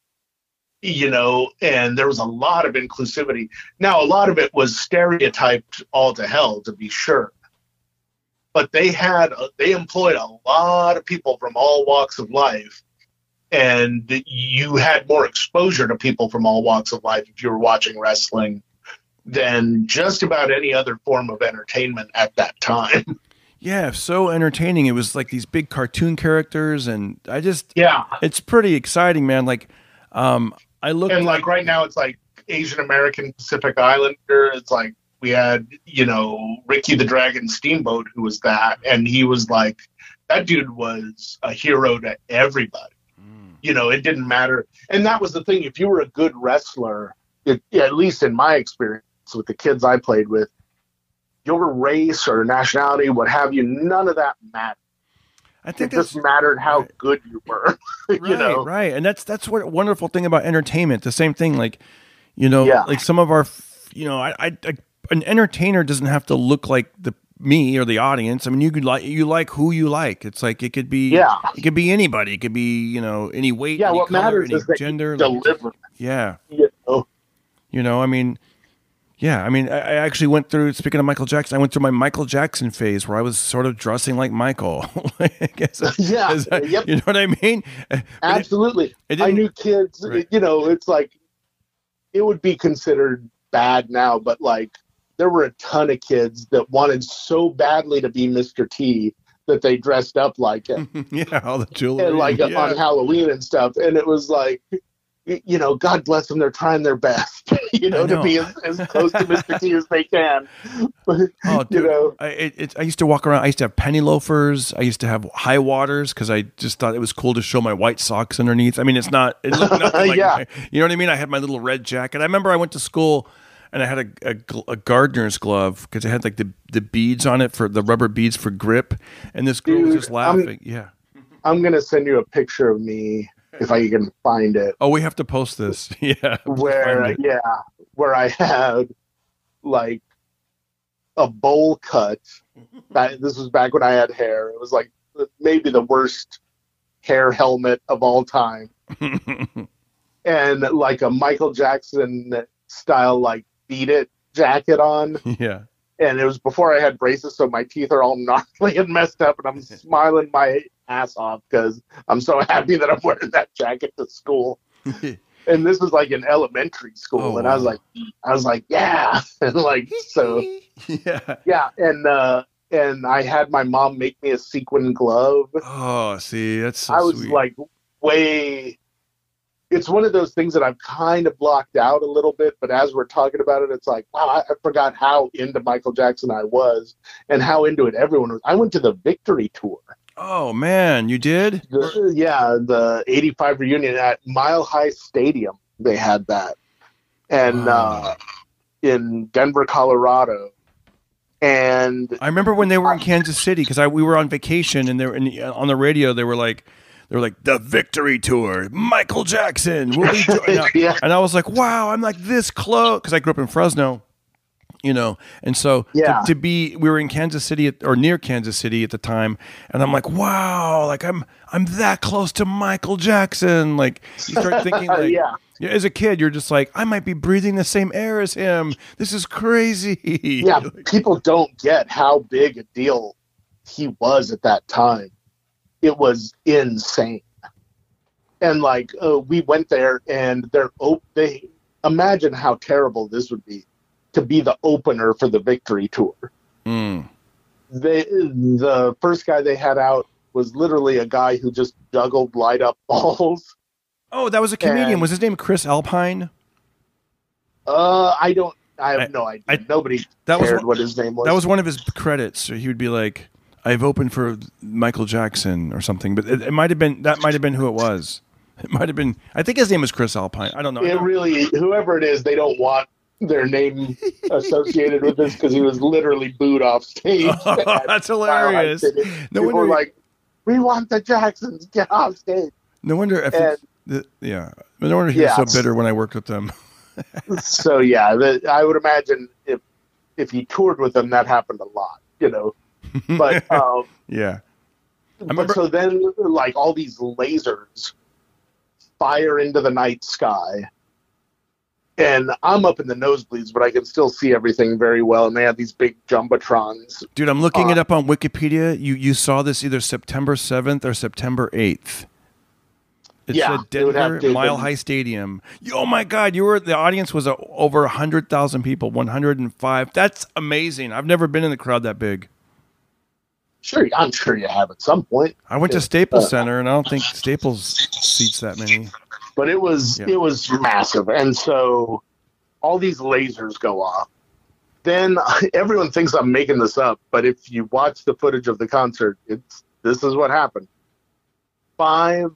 and there was a lot of inclusivity. Now, a lot of it was stereotyped all to hell, to be sure. But they employed a lot of people from all walks of life, and you had more exposure to people from all walks of life if you were watching wrestling than just about any other form of entertainment at that time. Yeah, so entertaining. It was like these big cartoon characters, and it's pretty exciting, man. Like, I look, and like right now, it's like Asian American Pacific Islander. It's like we had, Ricky the Dragon Steamboat, who was that, and he was like, that dude was a hero to everybody. It didn't matter, and that was the thing. If you were a good wrestler, at least in my experience with the kids I played with, your race or nationality, what have you, none of that mattered. I think it just mattered how good you were. Right. And that's what a wonderful thing about entertainment. The same thing, like, like some of our, an entertainer doesn't have to look like me or the audience. I mean, you like who you like. It's like it could be anybody. It could be any weight. Yeah, any what color, matters any is that gender. You deliver. Yeah. I mean. Yeah, I mean, I actually went through, speaking of Michael Jackson, I went through my Michael Jackson phase where I was sort of dressing like Michael. I guess, yep. You know what I mean? Absolutely. I knew kids, right. It's like, it would be considered bad now, but like, there were a ton of kids that wanted so badly to be Mr. T that they dressed up like him. Yeah, all the jewelry. And like on Halloween and stuff. And it was like, God bless them. They're trying their best, to be as close to Mr. T as they can. Oh, dude, I used to walk around. I used to have penny loafers. I used to have high waters because I just thought it was cool to show my white socks underneath. I mean, it looked nothing like, you know what I mean? I had my little red jacket. I remember I went to school and I had a gardener's glove because it had like the beads on it, for the rubber beads for grip. And this girl was just laughing. I'm going to send you a picture of me if I can find it. Oh, we have to post this. Yeah. Where I had like a bowl cut. This was back when I had hair. It was like maybe the worst hair helmet of all time. And like a Michael Jackson style, like Beat It jacket on. Yeah. And it was before I had braces, so my teeth are all gnarly and messed up, and I'm smiling my ass off because I'm so happy that I'm wearing that jacket to school. And this was like in elementary school, and I was like, yeah, and like so, yeah, and I had my mom make me a sequin glove. Oh, see, that's so I was sweet. Like way. It's one of those things that I've kind of blocked out a little bit, but as we're talking about it, it's like, wow, I forgot how into Michael Jackson I was and how into it everyone was. I went to the Victory Tour. Oh, man, you did? The 85 reunion at Mile High Stadium. They had that. And in Denver, Colorado. And I remember when they were in Kansas City because we were on vacation and they were on the radio. They were like the Victory Tour, Michael Jackson. Will be yeah. And I was like, wow, I'm like this close because I grew up in Fresno, and so we were in Kansas City or near Kansas City at the time, and I'm like, wow, like I'm that close to Michael Jackson. Like you start thinking, like, as a kid, you're just like, I might be breathing the same air as him. This is crazy. Yeah, people don't get how big a deal he was at that time. It was insane. And like, we went there and they imagine how terrible this would be to be the opener for the Victory Tour. The first guy they had out was literally a guy who just juggled light up balls. Oh, that was a comedian. Was his name Chris Alpine? I I have no idea. Nobody that was cared what his name was. That was one of his credits. So he would be like, "I've opened for Michael Jackson" or something. But it might have been who it was. It might have been. I think his name was Chris Alpine. I don't know. Whoever it is, they don't want their name associated with this because he was literally booed off stage. Oh, that's hilarious. No wonder, like, we want the Jacksons, get off stage. No wonder no wonder he was so bitter when I worked with them. So I would imagine if he toured with them, that happened a lot, But yeah, so then like all these lasers fire into the night sky. And I'm up in the nosebleeds, but I can still see everything very well. And they have these big jumbotrons. Dude, I'm looking it up on Wikipedia. You saw this either September 7th or September 8th. It said Denver Mile High Stadium. Oh my God, the audience was over 100,000 people, 105. That's amazing. I've never been in a crowd that big. Sure, I'm sure you have at some point. I went to Staples Center, and I don't think Staples seats that many. But it was massive, and so all these lasers go off. Then everyone thinks I'm making this up, but if you watch the footage of the concert, this is what happened. 5,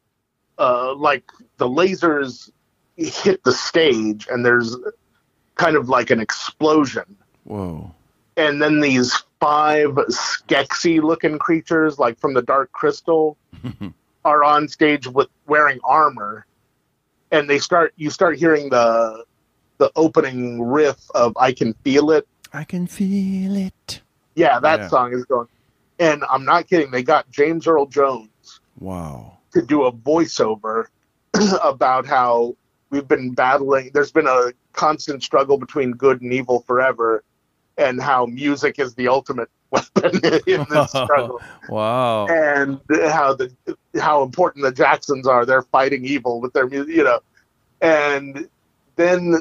like the lasers hit the stage, and there's kind of like an explosion. Whoa! And then these 5 Skeksis-looking creatures, like from the Dark Crystal, are on stage wearing armor, and you start hearing the opening riff of "I Can Feel It." I can feel it. Yeah, that song is going, and I'm not kidding. They got James Earl Jones. Wow. To do a voiceover about how we've been battling. There's been a constant struggle between good and evil forever, and how music is the ultimate weapon in this struggle. Wow. And how important the Jacksons are. They're fighting evil with their music, And then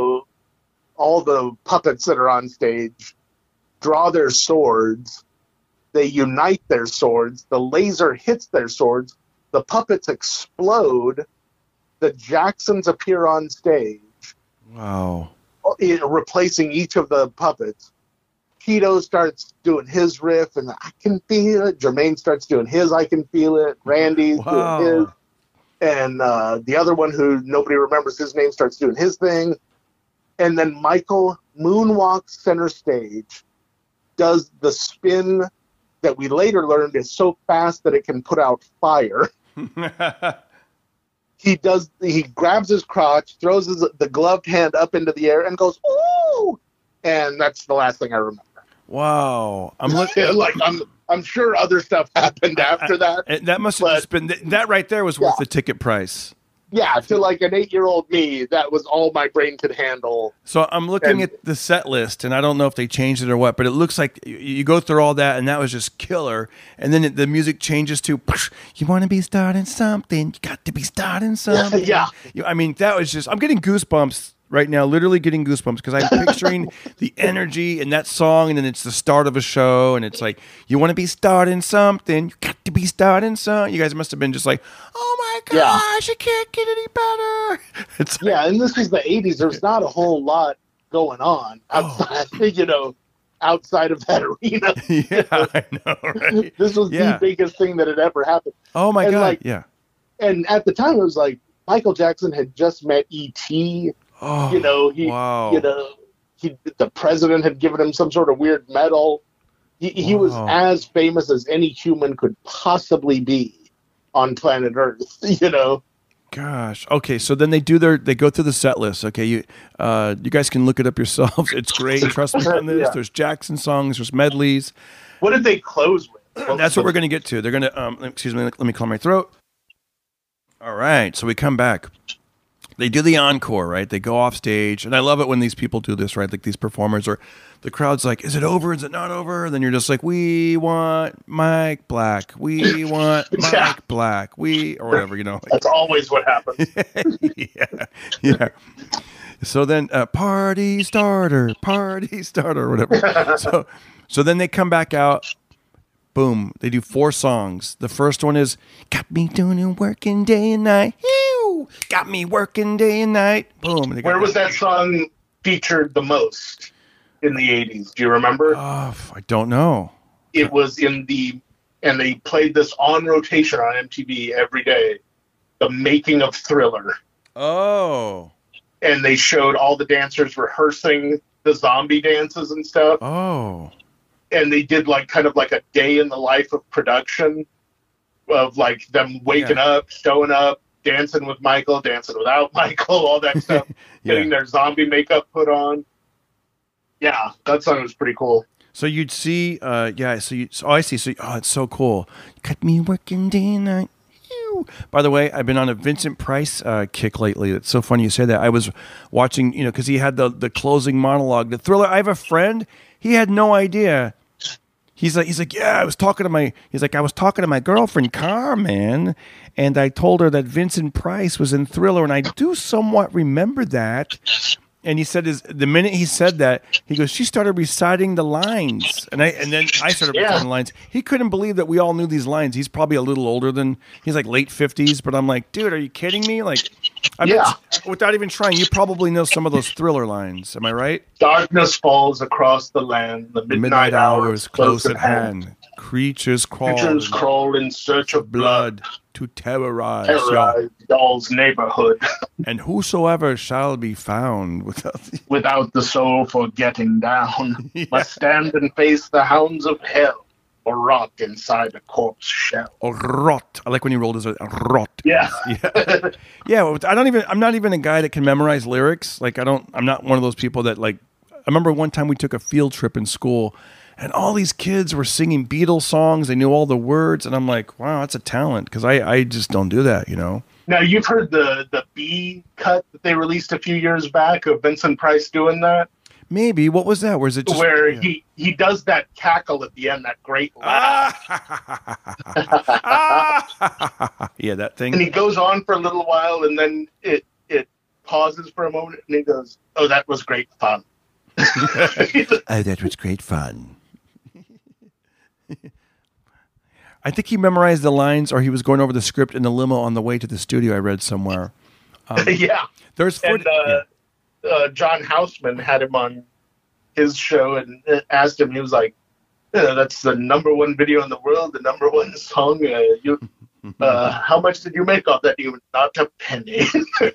all the puppets that are on stage draw their swords. They unite their swords. The laser hits their swords. The puppets explode. The Jacksons appear on stage. Wow. Replacing each of the puppets. Tito starts doing his riff, and I can feel it. Jermaine starts doing his I Can Feel It. Randy's doing his. And the other one, who nobody remembers his name, starts doing his thing. And then Michael moonwalks center stage, does the spin that we later learned is so fast that it can put out fire. He grabs his crotch, throws the gloved hand up into the air, and goes, "Ooh!" And that's the last thing I remember. Wow. I'm looking I'm sure other stuff happened after that. That must have just been that right there was worth the ticket price. Yeah, to like an 8-year-old me, that was all my brain could handle. So I'm looking at the set list, and I don't know if they changed it or what, but it looks like you go through all that, and that was just killer. And then the music changes to, "You want to be starting something, you got to be starting something." Yeah. I mean, that was just, I'm getting goosebumps right now, literally getting goosebumps, because I'm picturing the energy in that song, and then it's the start of a show, and it's like, "You want to be starting something, you got to be starting something." You guys must have been just like, "Oh my gosh, it can't get any better." It's like, and this is the 80s. There's not a whole lot going on outside, outside of that arena. Yeah, I know, right? This was the biggest thing that had ever happened. Oh my God, And at the time, it was like Michael Jackson had just met E.T., the president had given him some sort of weird medal. He was as famous as any human could possibly be on planet Earth, Gosh. Okay, so then they go through the set list. Okay, you guys can look it up yourselves. It's great. Trust me on this. There's Jackson songs. There's medleys. What did they close with? That's what we're going to get to. They're going to excuse me. Let me clear my throat. All right, so we come back. They do the encore, right? They go off stage, and I love it when these people do this, right? Like these performers, or the crowd's like, "Is it over? Is it not over?" And then you're just like, "We want Mike Black. We want Mike Black. Or whatever, That's always what happens. Yeah. So then, party starter, whatever. So then they come back out. Boom. They do 4 songs. The first one is "Got Me Doing Working Day and Night." Got me working day and night. Boom. Where was that song featured the most in the 80s? Do you remember? I don't know. It was and they played this on rotation on MTV every day, The Making of Thriller. Oh. And they showed all the dancers rehearsing the zombie dances and stuff. Oh. And they did like kind of like a day in the life of production of like them waking up, showing up, dancing with Michael, dancing without Michael, all that stuff, getting their zombie makeup put on. Yeah, that song was pretty cool. So you'd see, I see. So, it's so cool. Cut me working day and night. By the way, I've been on a Vincent Price kick lately. It's so funny you say that. I was watching, because he had the closing monologue, the Thriller. I have a friend. He had no idea. He's like, yeah, I was talking to my girlfriend Carmen, and I told her that Vincent Price was in Thriller, and I do somewhat remember that. And he said, the minute he said that, he goes, she started reciting the lines. And then I started reciting the lines. He couldn't believe that we all knew these lines. He's probably a little older he's like late 50s. But I'm like, dude, are you kidding me? Like, without even trying, you probably know some of those Thriller lines. Am I right? Darkness falls across the land. The midnight hours close at hand. Creatures crawl in search of blood to terrorize y'all's neighborhood. And whosoever shall be found without the soul for getting down must stand and face the hounds of hell or rot inside a corpse shell. Or rot. I like when he rolled his rot. Yeah. Yeah. I'm not even a guy that can memorize lyrics. Like I'm not one of those people that like, I remember one time we took a field trip in school and all these kids were singing Beatles songs. They knew all the words. And I'm like, wow, that's a talent. Because I just don't do that, Now, you've heard the B cut that they released a few years back of Vincent Price doing that? Maybe. What was that? Was it just... Where he does that cackle at the end, that great laugh. Yeah, that thing. And he goes on for a little while, and then it pauses for a moment, and he goes, oh, that was great fun. Oh, that was great fun. I think he memorized the lines, or he was going over the script in the limo on the way to the studio. I read somewhere. Yeah. There's John Houseman had him on his show and asked him. He was like, "That's the #1 video in the world, the #1 song. How much did you make off that? He went, not a penny."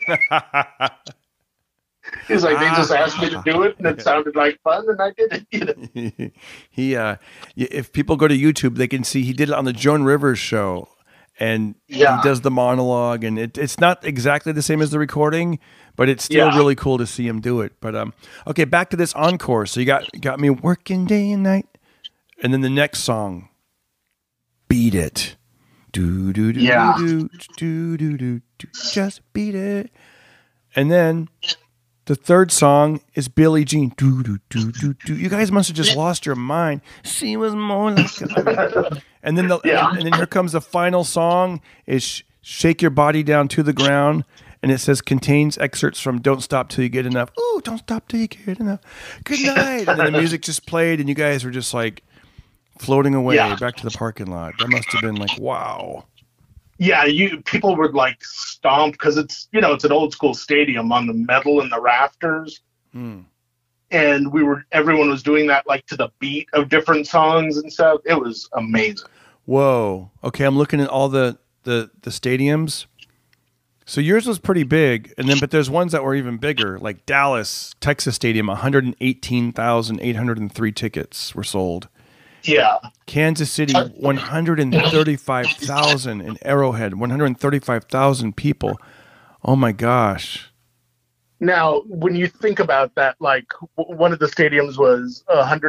He's like, they just asked me to do it, and it sounded like fun, and I did it. If people go to YouTube, they can see he did it on the Joan Rivers show, and he does the monologue, and it's not exactly the same as the recording, but it's still really cool to see him do it. But okay, back to this encore. So you got me working day and night, and then the next song, Beat It. Do do do do do do do, just beat it, and then. The third song is Billie Jean. Do, do, do, do, do. You guys must have just lost your mind. She was more like and then and then here comes the final song is Shake Your Body Down to the Ground. And it says contains excerpts from Don't Stop Till You Get Enough. Ooh, don't stop till you get enough. Good night. And then the music just played and you guys were just like floating away back to the parking lot. That must have been like, wow. Yeah, people would like stomp because it's an old school stadium on the metal and the rafters, and everyone was doing that like to the beat of different songs and stuff. It was amazing. Whoa. Okay, I'm looking at all the stadiums. So yours was pretty big, but there's ones that were even bigger, like Dallas, Texas Stadium, 118,803 tickets were sold. Yeah. Kansas City, 135,000 in Arrowhead, 135,000 people. Oh my gosh. Now, when you think about that, like one of the stadiums was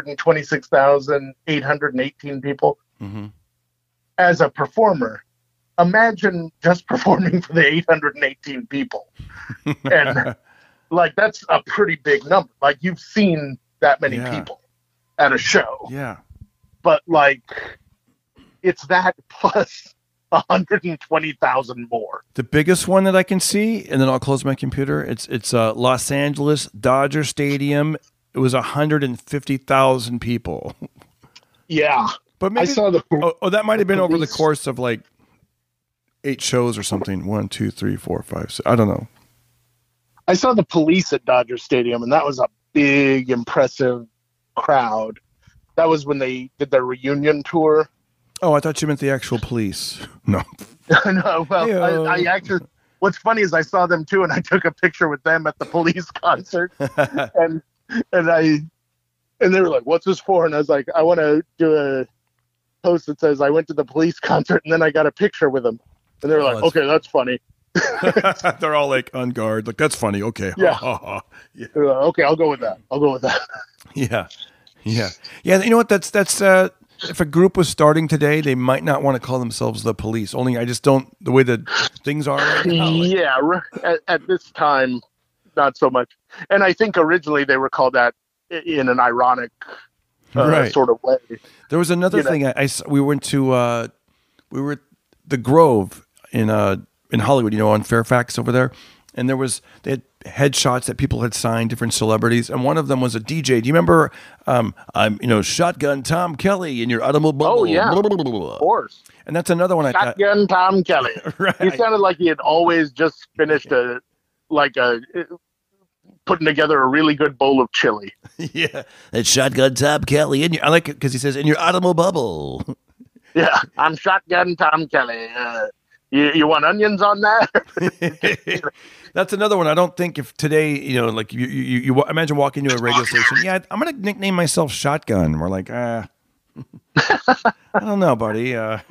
126,818 people. Mm-hmm. As a performer, imagine just performing for the 818 people. And like, that's a pretty big number. Like you've seen that many people at a show. Yeah. But like, it's that plus 120,000 more. The biggest one that I can see, and then I'll close my computer. It's Los Angeles Dodger Stadium. It was 150,000 people. Yeah, but maybe I saw that might have been over the course of like 8 shows or something. 1, 2, 3, 4, 5, 6. I don't know. I saw the Police at Dodger Stadium, and that was a big, impressive crowd. That was when they did their reunion tour. Oh, I thought you meant the actual Police. No. No, well, I actually. What's funny is I saw them too, and I took a picture with them at the Police concert, and they were like, "What's this for?" And I was like, "I want to do a post that says I went to the Police concert, and then I got a picture with them." And they were like, "Okay, that's funny." They're all like on guard, like that's funny. Okay, yeah, yeah. Okay, I'll go with that. Yeah. You know what? That's if a group was starting today, they might not want to call themselves the Police. Only I just don't the way that things are right now. Yeah, at this time, not so much. And I think originally they were called that in an ironic sort of way. There was another thing. We went to we were at the Grove in Hollywood, on Fairfax over there, and they had headshots that people had signed, different celebrities, and one of them was a DJ. Do you remember? I'm Shotgun Tom Kelly in your automobile. Oh yeah, of course. And that's another one. Shotgun Tom Kelly. Right. He sounded like he had always just finished putting together a really good bowl of chili. Yeah, it's Shotgun Tom Kelly. I like it because he says in your automobile. Yeah, I'm Shotgun Tom Kelly. You want onions on that? That's another one. I don't think if today, like you imagine walking to a radio station. Yeah, I'm going to nickname myself Shotgun. We're like, I don't know, buddy. Yeah,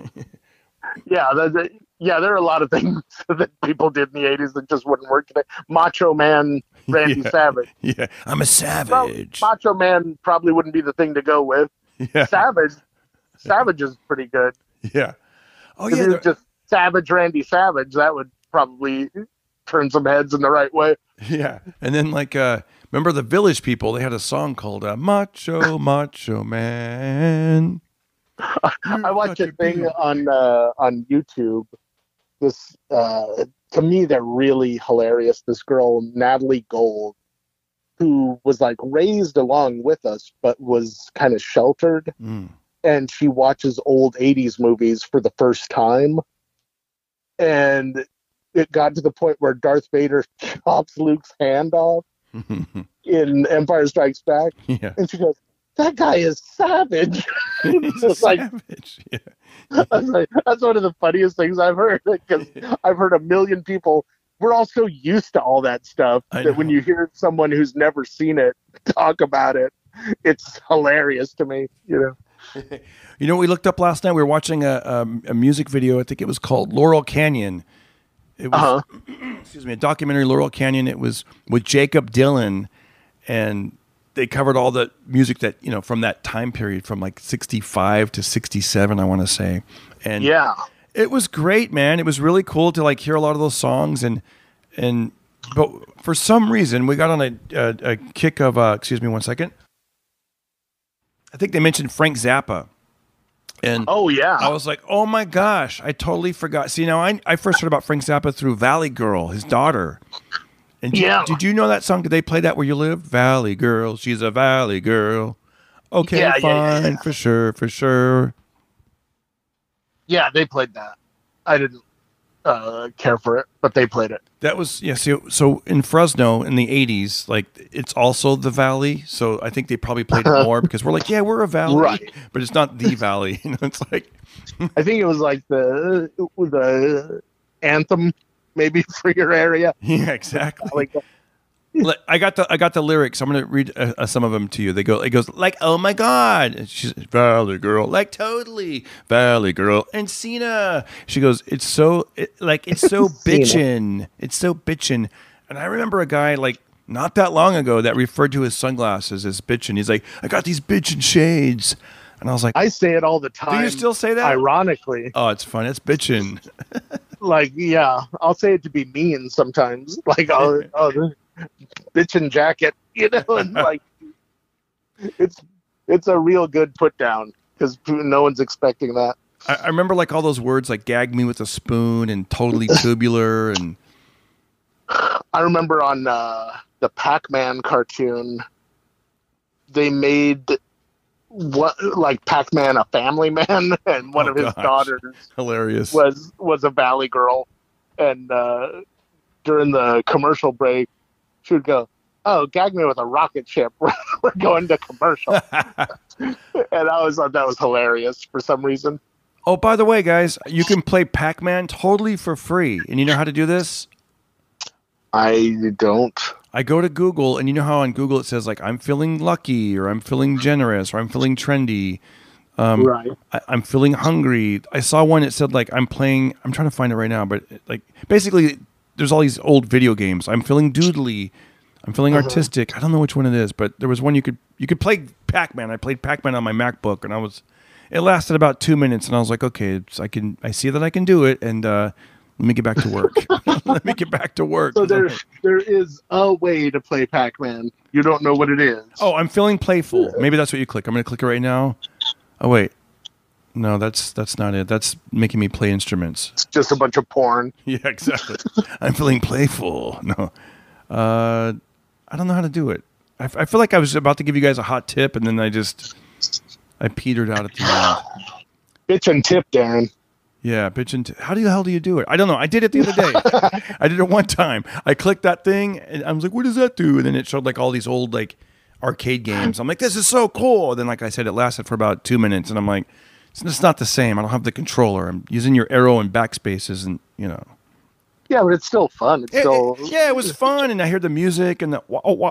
there are a lot of things that people did in the 80s that just wouldn't work today. Macho Man Randy Savage. Yeah, I'm a savage. Well, Macho Man probably wouldn't be the thing to go with. Yeah. Savage is pretty good. Yeah. Oh, if it was just Savage Randy Savage, that would probably turn some heads in the right way. Yeah. And then remember the Village People, they had a song called Macho Man. I watched a thing on YouTube. This to me they're really hilarious. This girl, Natalie Gold, who was like raised along with us but was kind of sheltered. And she watches old 80s movies for the first time. And it got to the point where Darth Vader chops Luke's hand off in Empire Strikes Back. Yeah. And she goes, "That guy is savage." He's a savage. Yeah. I was like, that's one of the funniest things I've heard, because I've heard a million people. We're all so used to all that stuff that when you hear someone who's never seen it talk about it, it's hilarious to me, You know what we looked up last night? We were watching a music video. I think it was called Laurel Canyon. It was, a documentary, Laurel Canyon. It was with Jacob Dylan, and they covered all the music that, from that time period, from like 65 to 67, I want to say. And yeah, it was great, man. It was really cool to hear a lot of those songs. But for some reason, we got on a kick of, excuse me one second. I think they mentioned Frank Zappa. And oh, yeah. I was like, oh, my gosh, I totally forgot. See, now I first heard about Frank Zappa through Valley Girl, his daughter. And did you know that song? Did they play that where you live? Valley Girl, she's a Valley Girl. Okay, fine, for sure. Yeah, they played that. I didn't care for it, but they played it. That was, so in Fresno in the 80s, it's also the Valley. So I think they probably played it more because we're like, yeah, we're a Valley. Right. But it's not the Valley. It's like. I think it was like the anthem maybe for your area. Yeah, exactly. I got the lyrics. I'm going to read some of them to you. It goes like, oh my God, she's Valley Girl, like totally Valley Girl. And Cena, she goes, it's so bitchin'. It's so bitchin'. And I remember a guy not that long ago that referred to his sunglasses as bitchin'. He's like, I got these bitchin' shades. And I was like, I say it all the time. Do you still say that? Ironically. Oh, it's fun. It's bitchin'. Yeah, I'll say it to be mean sometimes. Bitchin' jacket, and it's a real good put down because no one's expecting that. I remember all those words like gag me with a spoon and totally tubular. And I remember on the Pac-Man cartoon, they made Pac-Man a family man, and one of his daughters hilarious was a Valley Girl. And during the commercial break, she would go, "Oh, gag me with a rocket ship. We're going to commercial." And I always thought that was hilarious for some reason. Oh, by the way, guys, you can play Pac-Man totally for free. And you know how to do this? I don't. I go to Google, and you know how on Google it says, like, I'm feeling lucky, or I'm feeling generous, or I'm feeling trendy. Right. I'm feeling hungry. I saw one that said, like, I'm trying to find it right now, but, like, basically, there's all these old video games. I'm feeling doodly. I'm feeling artistic. I don't know which one it is, but there was one you could play Pac-Man. I played Pac-Man on my MacBook, and it lasted about 2 minutes, and I was like, okay, I see that I can do it, and let me get back to work. Let me get back to work. So there is a way to play Pac-Man. You don't know what it is. Oh, I'm feeling playful. Maybe that's what you click. I'm going to click it right now. Oh, wait. No, that's not it. That's making me play instruments. It's just a bunch of porn. Yeah, exactly. I'm feeling playful. No. I don't know how to do it. I feel like I was about to give you guys a hot tip, and then I petered out at the end. Bitch and tip, Darren. Yeah, bitch and how the hell do you do it? I don't know. I did it the other day. I did it one time. I clicked that thing, and I was like, what does that do? And then it showed like all these old like arcade games. I'm like, this is so cool. And then, like I said, it lasted for about 2 minutes, and I'm like, it's not the same. I don't have the controller. I'm using your arrow and backspaces, and you know. Yeah, but it's still fun. It was fun, and I hear the music and the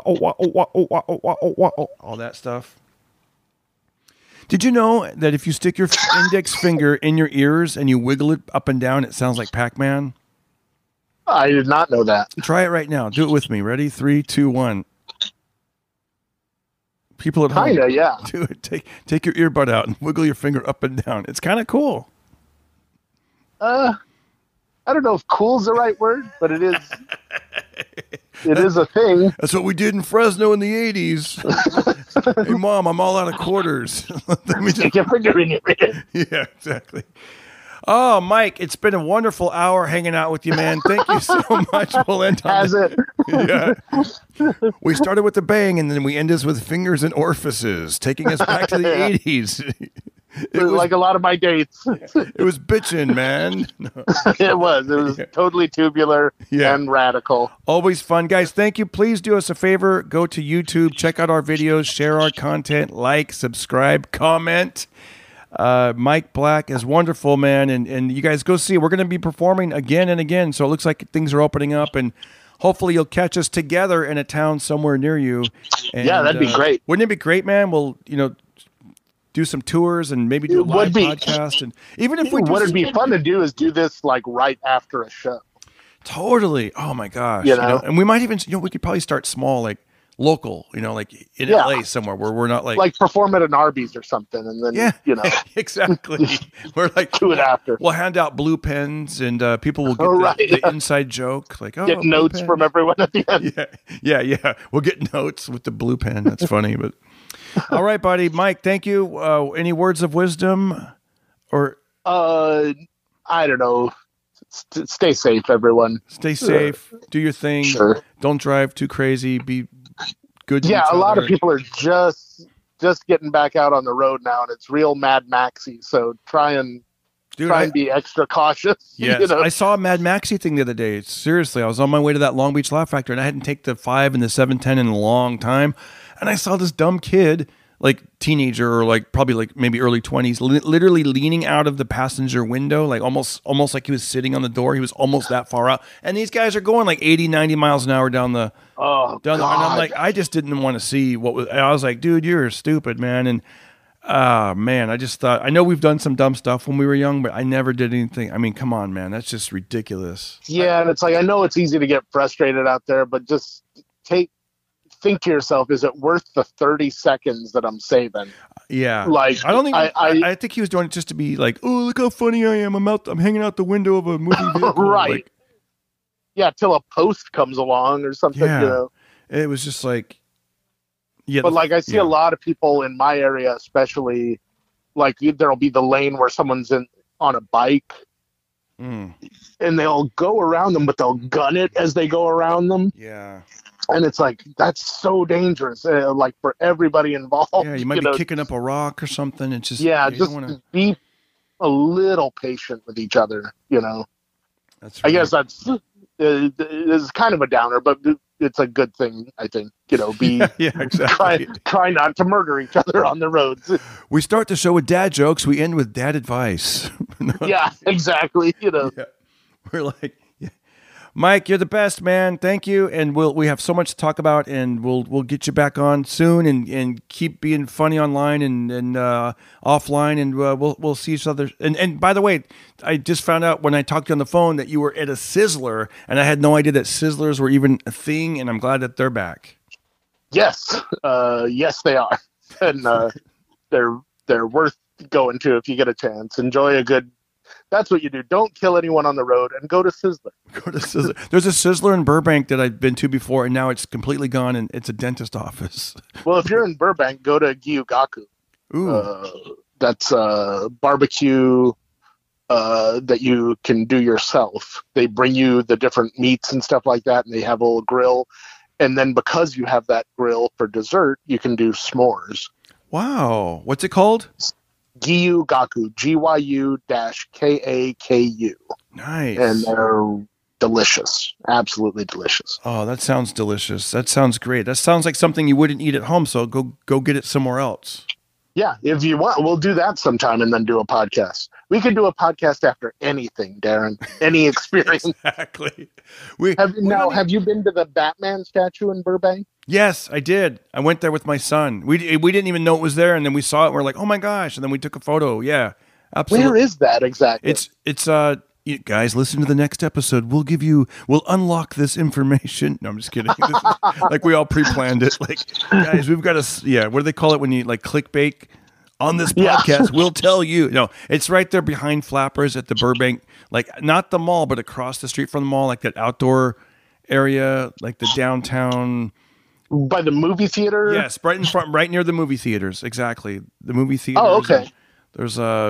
all that stuff. Did you know that if you stick your index finger in your ears and you wiggle it up and down, it sounds like Pac-Man? I did not know that. Try it right now. Do it with me. Ready? 3, 2, 1. People at home. Kinda, yeah. Do it. Take your earbud out and wiggle your finger up and down. It's kind of cool. I don't know if "cool's" the right word, but it is. It is a thing. That's what we did in Fresno in the 80s. Hey, Mom, I'm all out of quarters. Let me Stick your finger in your ear. Yeah, exactly. Oh, Mike, it's been a wonderful hour hanging out with you, man. Thank you so much. We'll end on Has it? Yeah. We started with a bang, and then we end this with fingers and orifices, taking us back to the 80s. It was like a lot of my dates. It was bitchin', man. It was totally tubular and radical. Always fun. Guys, thank you. Please do us a favor. Go to YouTube, check out our videos, share our content, like, subscribe, comment. Mike Black is wonderful, man. And you guys go see. We're going to be performing again and again. So it looks like things are opening up, and hopefully you'll catch us together in a town somewhere near you. And, yeah, that'd be great. Wouldn't it be great, man? We'll, do some tours and maybe do a live podcast. And even if what would be fun to do is do this like right after a show. Totally. Oh my gosh. And we might even, we could probably start small, like local, like in LA somewhere where we're not like perform at an Arby's or something. And then, exactly. We're like, do it after. We'll hand out blue pens, and people will get the inside joke. Like, get notes from everyone at the end. Yeah. We'll get notes with the blue pen. That's funny, but. All right, buddy. Mike, thank you. Any words of wisdom? Or I don't know. Stay safe, everyone. Stay safe. Do your thing. Sure. Don't drive too crazy. Be good to each other. A lot of people are just getting back out on the road now, and it's real Mad Maxy. So try and be extra cautious. Yes, I saw a Mad Maxy thing the other day. Seriously, I was on my way to that Long Beach Laugh Factory, and I hadn't taken the 5 and the 710 in a long time. And I saw this dumb kid, like teenager or like probably like maybe early 20s, literally leaning out of the passenger window, like almost like he was sitting on the door. He was almost that far out. And these guys are going like 80, 90 miles an hour down the and I'm like, I just didn't want to see what was. I was like, dude, you're stupid, man. And man, I just thought, I know we've done some dumb stuff when we were young, but I never did anything. I mean, come on, man, that's just ridiculous. Yeah, and it's like, I know it's easy to get frustrated out there, but just think to yourself, is it worth the 30 seconds that I'm saving? Yeah. Like, I don't think, I think he was doing it just to be like, oh, look how funny I am. I'm hanging out the window of a movie vehicle. Right. Like, yeah, till a post comes along or something, It was just like, but like I see a lot of people in my area, especially, like there'll be the lane where someone's on a bike, and they'll go around them, but they'll gun it as they go around them. Yeah, and it's like that's so dangerous, like for everybody involved. Yeah, you might be kicking up a rock or something. It's just just be a little patient with each other. That's right. I guess that's is kind of a downer, but it's a good thing, I think. Be yeah, exactly. try not to murder each other on the roads. We start the show with dad jokes. We end with dad advice. Yeah, exactly. Yeah. We're like, yeah. Mike, you're the best, man. Thank you, and we have so much to talk about, and we'll get you back on soon, and keep being funny online and offline, and we'll see each other. And by the way, I just found out when I talked to you on the phone that you were at a Sizzler, and I had no idea that Sizzlers were even a thing, and I'm glad that they're back. Yes, yes, they are, and they're worth going to if you get a chance. Enjoy a good. That's what you do. Don't kill anyone on the road and go to Sizzler. Go to Sizzler. There's a Sizzler in Burbank that I've been to before, and now it's completely gone, and it's a dentist office. Well, if you're in Burbank, go to Gyugaku. Ooh. That's barbecue that you can do yourself. They bring you the different meats and stuff like that, and they have a little grill. And then because you have that grill for dessert, you can do s'mores. Wow. What's it called? Gyugaku, GYU-KAKU. Nice. And they're delicious. Absolutely delicious. Oh, that sounds delicious. That sounds great. That sounds like something you wouldn't eat at home, so go get it somewhere else. Yeah, if you want, we'll do that sometime and then do a podcast. We could do a podcast after anything, Darren. Any experience. Exactly. Have you been to the Batman statue in Burbank? Yes, I did. I went there with my son. We didn't even know it was there, and then we saw it. And we're like, oh my gosh! And then we took a photo. Yeah, absolutely. Where is that exactly? It's you guys, listen to the next episode. We'll unlock this information. No, I'm just kidding. Like we all pre-planned it. Like, guys, we've got what do they call it when you like clickbait on this podcast? Yeah. We'll tell you. No, it's right there behind Flappers at the Burbank, like not the mall, but across the street from the mall, like that outdoor area, like the downtown. By the movie theater? Yes, right in front, right near the movie theaters. Exactly, the movie theaters. Oh, okay. There's a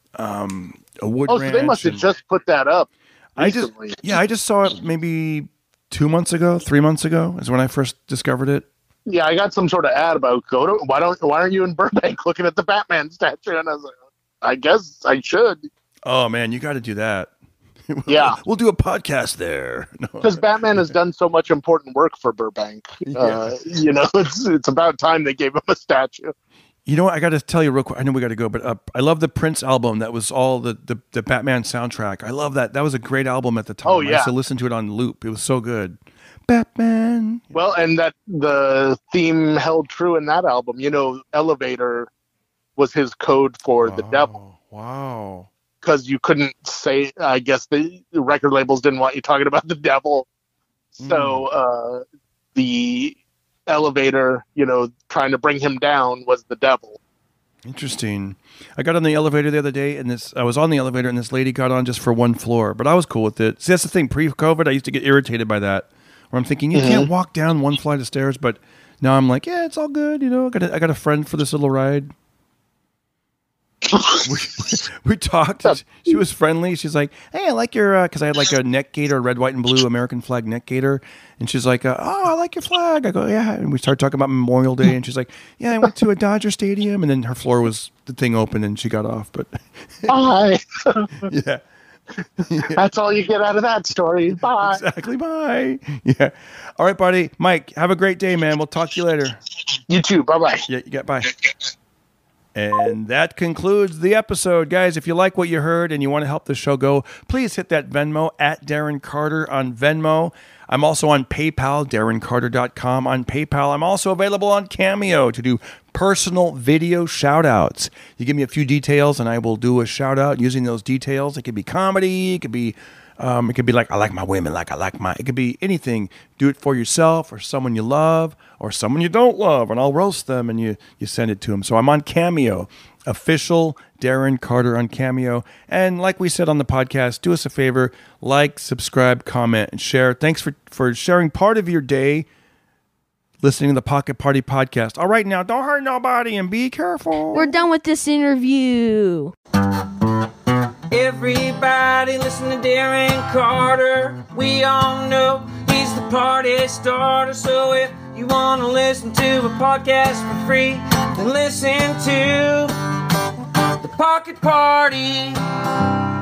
wood ranch. So they must have just put that up recently. I just saw it maybe 3 months ago is when I first discovered it. Yeah, I got some sort of ad about why aren't you in Burbank looking at the Batman statue? And I was like, I guess I should. Oh man, you got to do that. Yeah, we'll do a podcast there because Batman has done so much important work for Burbank. Yeah. It's about time they gave him a statue. You know what? I got to tell you real quick. I know we got to go, but I love the Prince album. That was all the Batman soundtrack. I love that. That was a great album at the time. Oh yeah, I used to listen to it on loop. It was so good. Batman. Well, and that the theme held true in that album. Elevator was his code for the devil. Wow. Because you couldn't say, I guess the record labels didn't want you talking about the devil. So the elevator, trying to bring him down was the devil. Interesting. I got on the elevator the other day, and I was on the elevator, and this lady got on just for one floor, but I was cool with it. See, that's the thing. Pre-COVID, I used to get irritated by that, where I'm thinking, you can't walk down one flight of stairs, but now I'm like, yeah, it's all good. I got a friend for this little ride. we talked. She was friendly. She's like, "Hey, I like your," because I had like a neck gaiter, red, white, and blue American flag neck gaiter, and she's like, "Oh, I like your flag." I go, "Yeah," and we started talking about Memorial Day, and she's like, "Yeah, I went to a Dodger Stadium," and then her floor was the thing open, and she got off. But bye. Yeah. That's all you get out of that story. Bye. Exactly. Bye. Yeah. All right, buddy. Mike, have a great day, man. We'll talk to you later. You too. Bye-bye. Yeah. You got bye. And that concludes the episode, guys. If you like what you heard and you want to help the show go, please hit that Venmo at Darren Carter on Venmo. I'm also on PayPal, DarrenCarter.com on PayPal. I'm also available on Cameo to do personal video shout-outs. You give me a few details and I will do a shout-out using those details. It could be comedy. It could be like, I like my women, it could be anything. Do it for yourself or someone you love or someone you don't love, and I'll roast them and you send it to them. So I'm on Cameo, official Darren Carter on Cameo. And like we said on the podcast, do us a favor, like, subscribe, comment, and share. Thanks for sharing part of your day listening to the Pocket Party podcast. All right, now, don't hurt nobody and be careful. We're done with this interview. Everybody listen to Darren Carter. We all know he's the party starter. So if you want to listen to a podcast for free, then listen to the Pocket Party.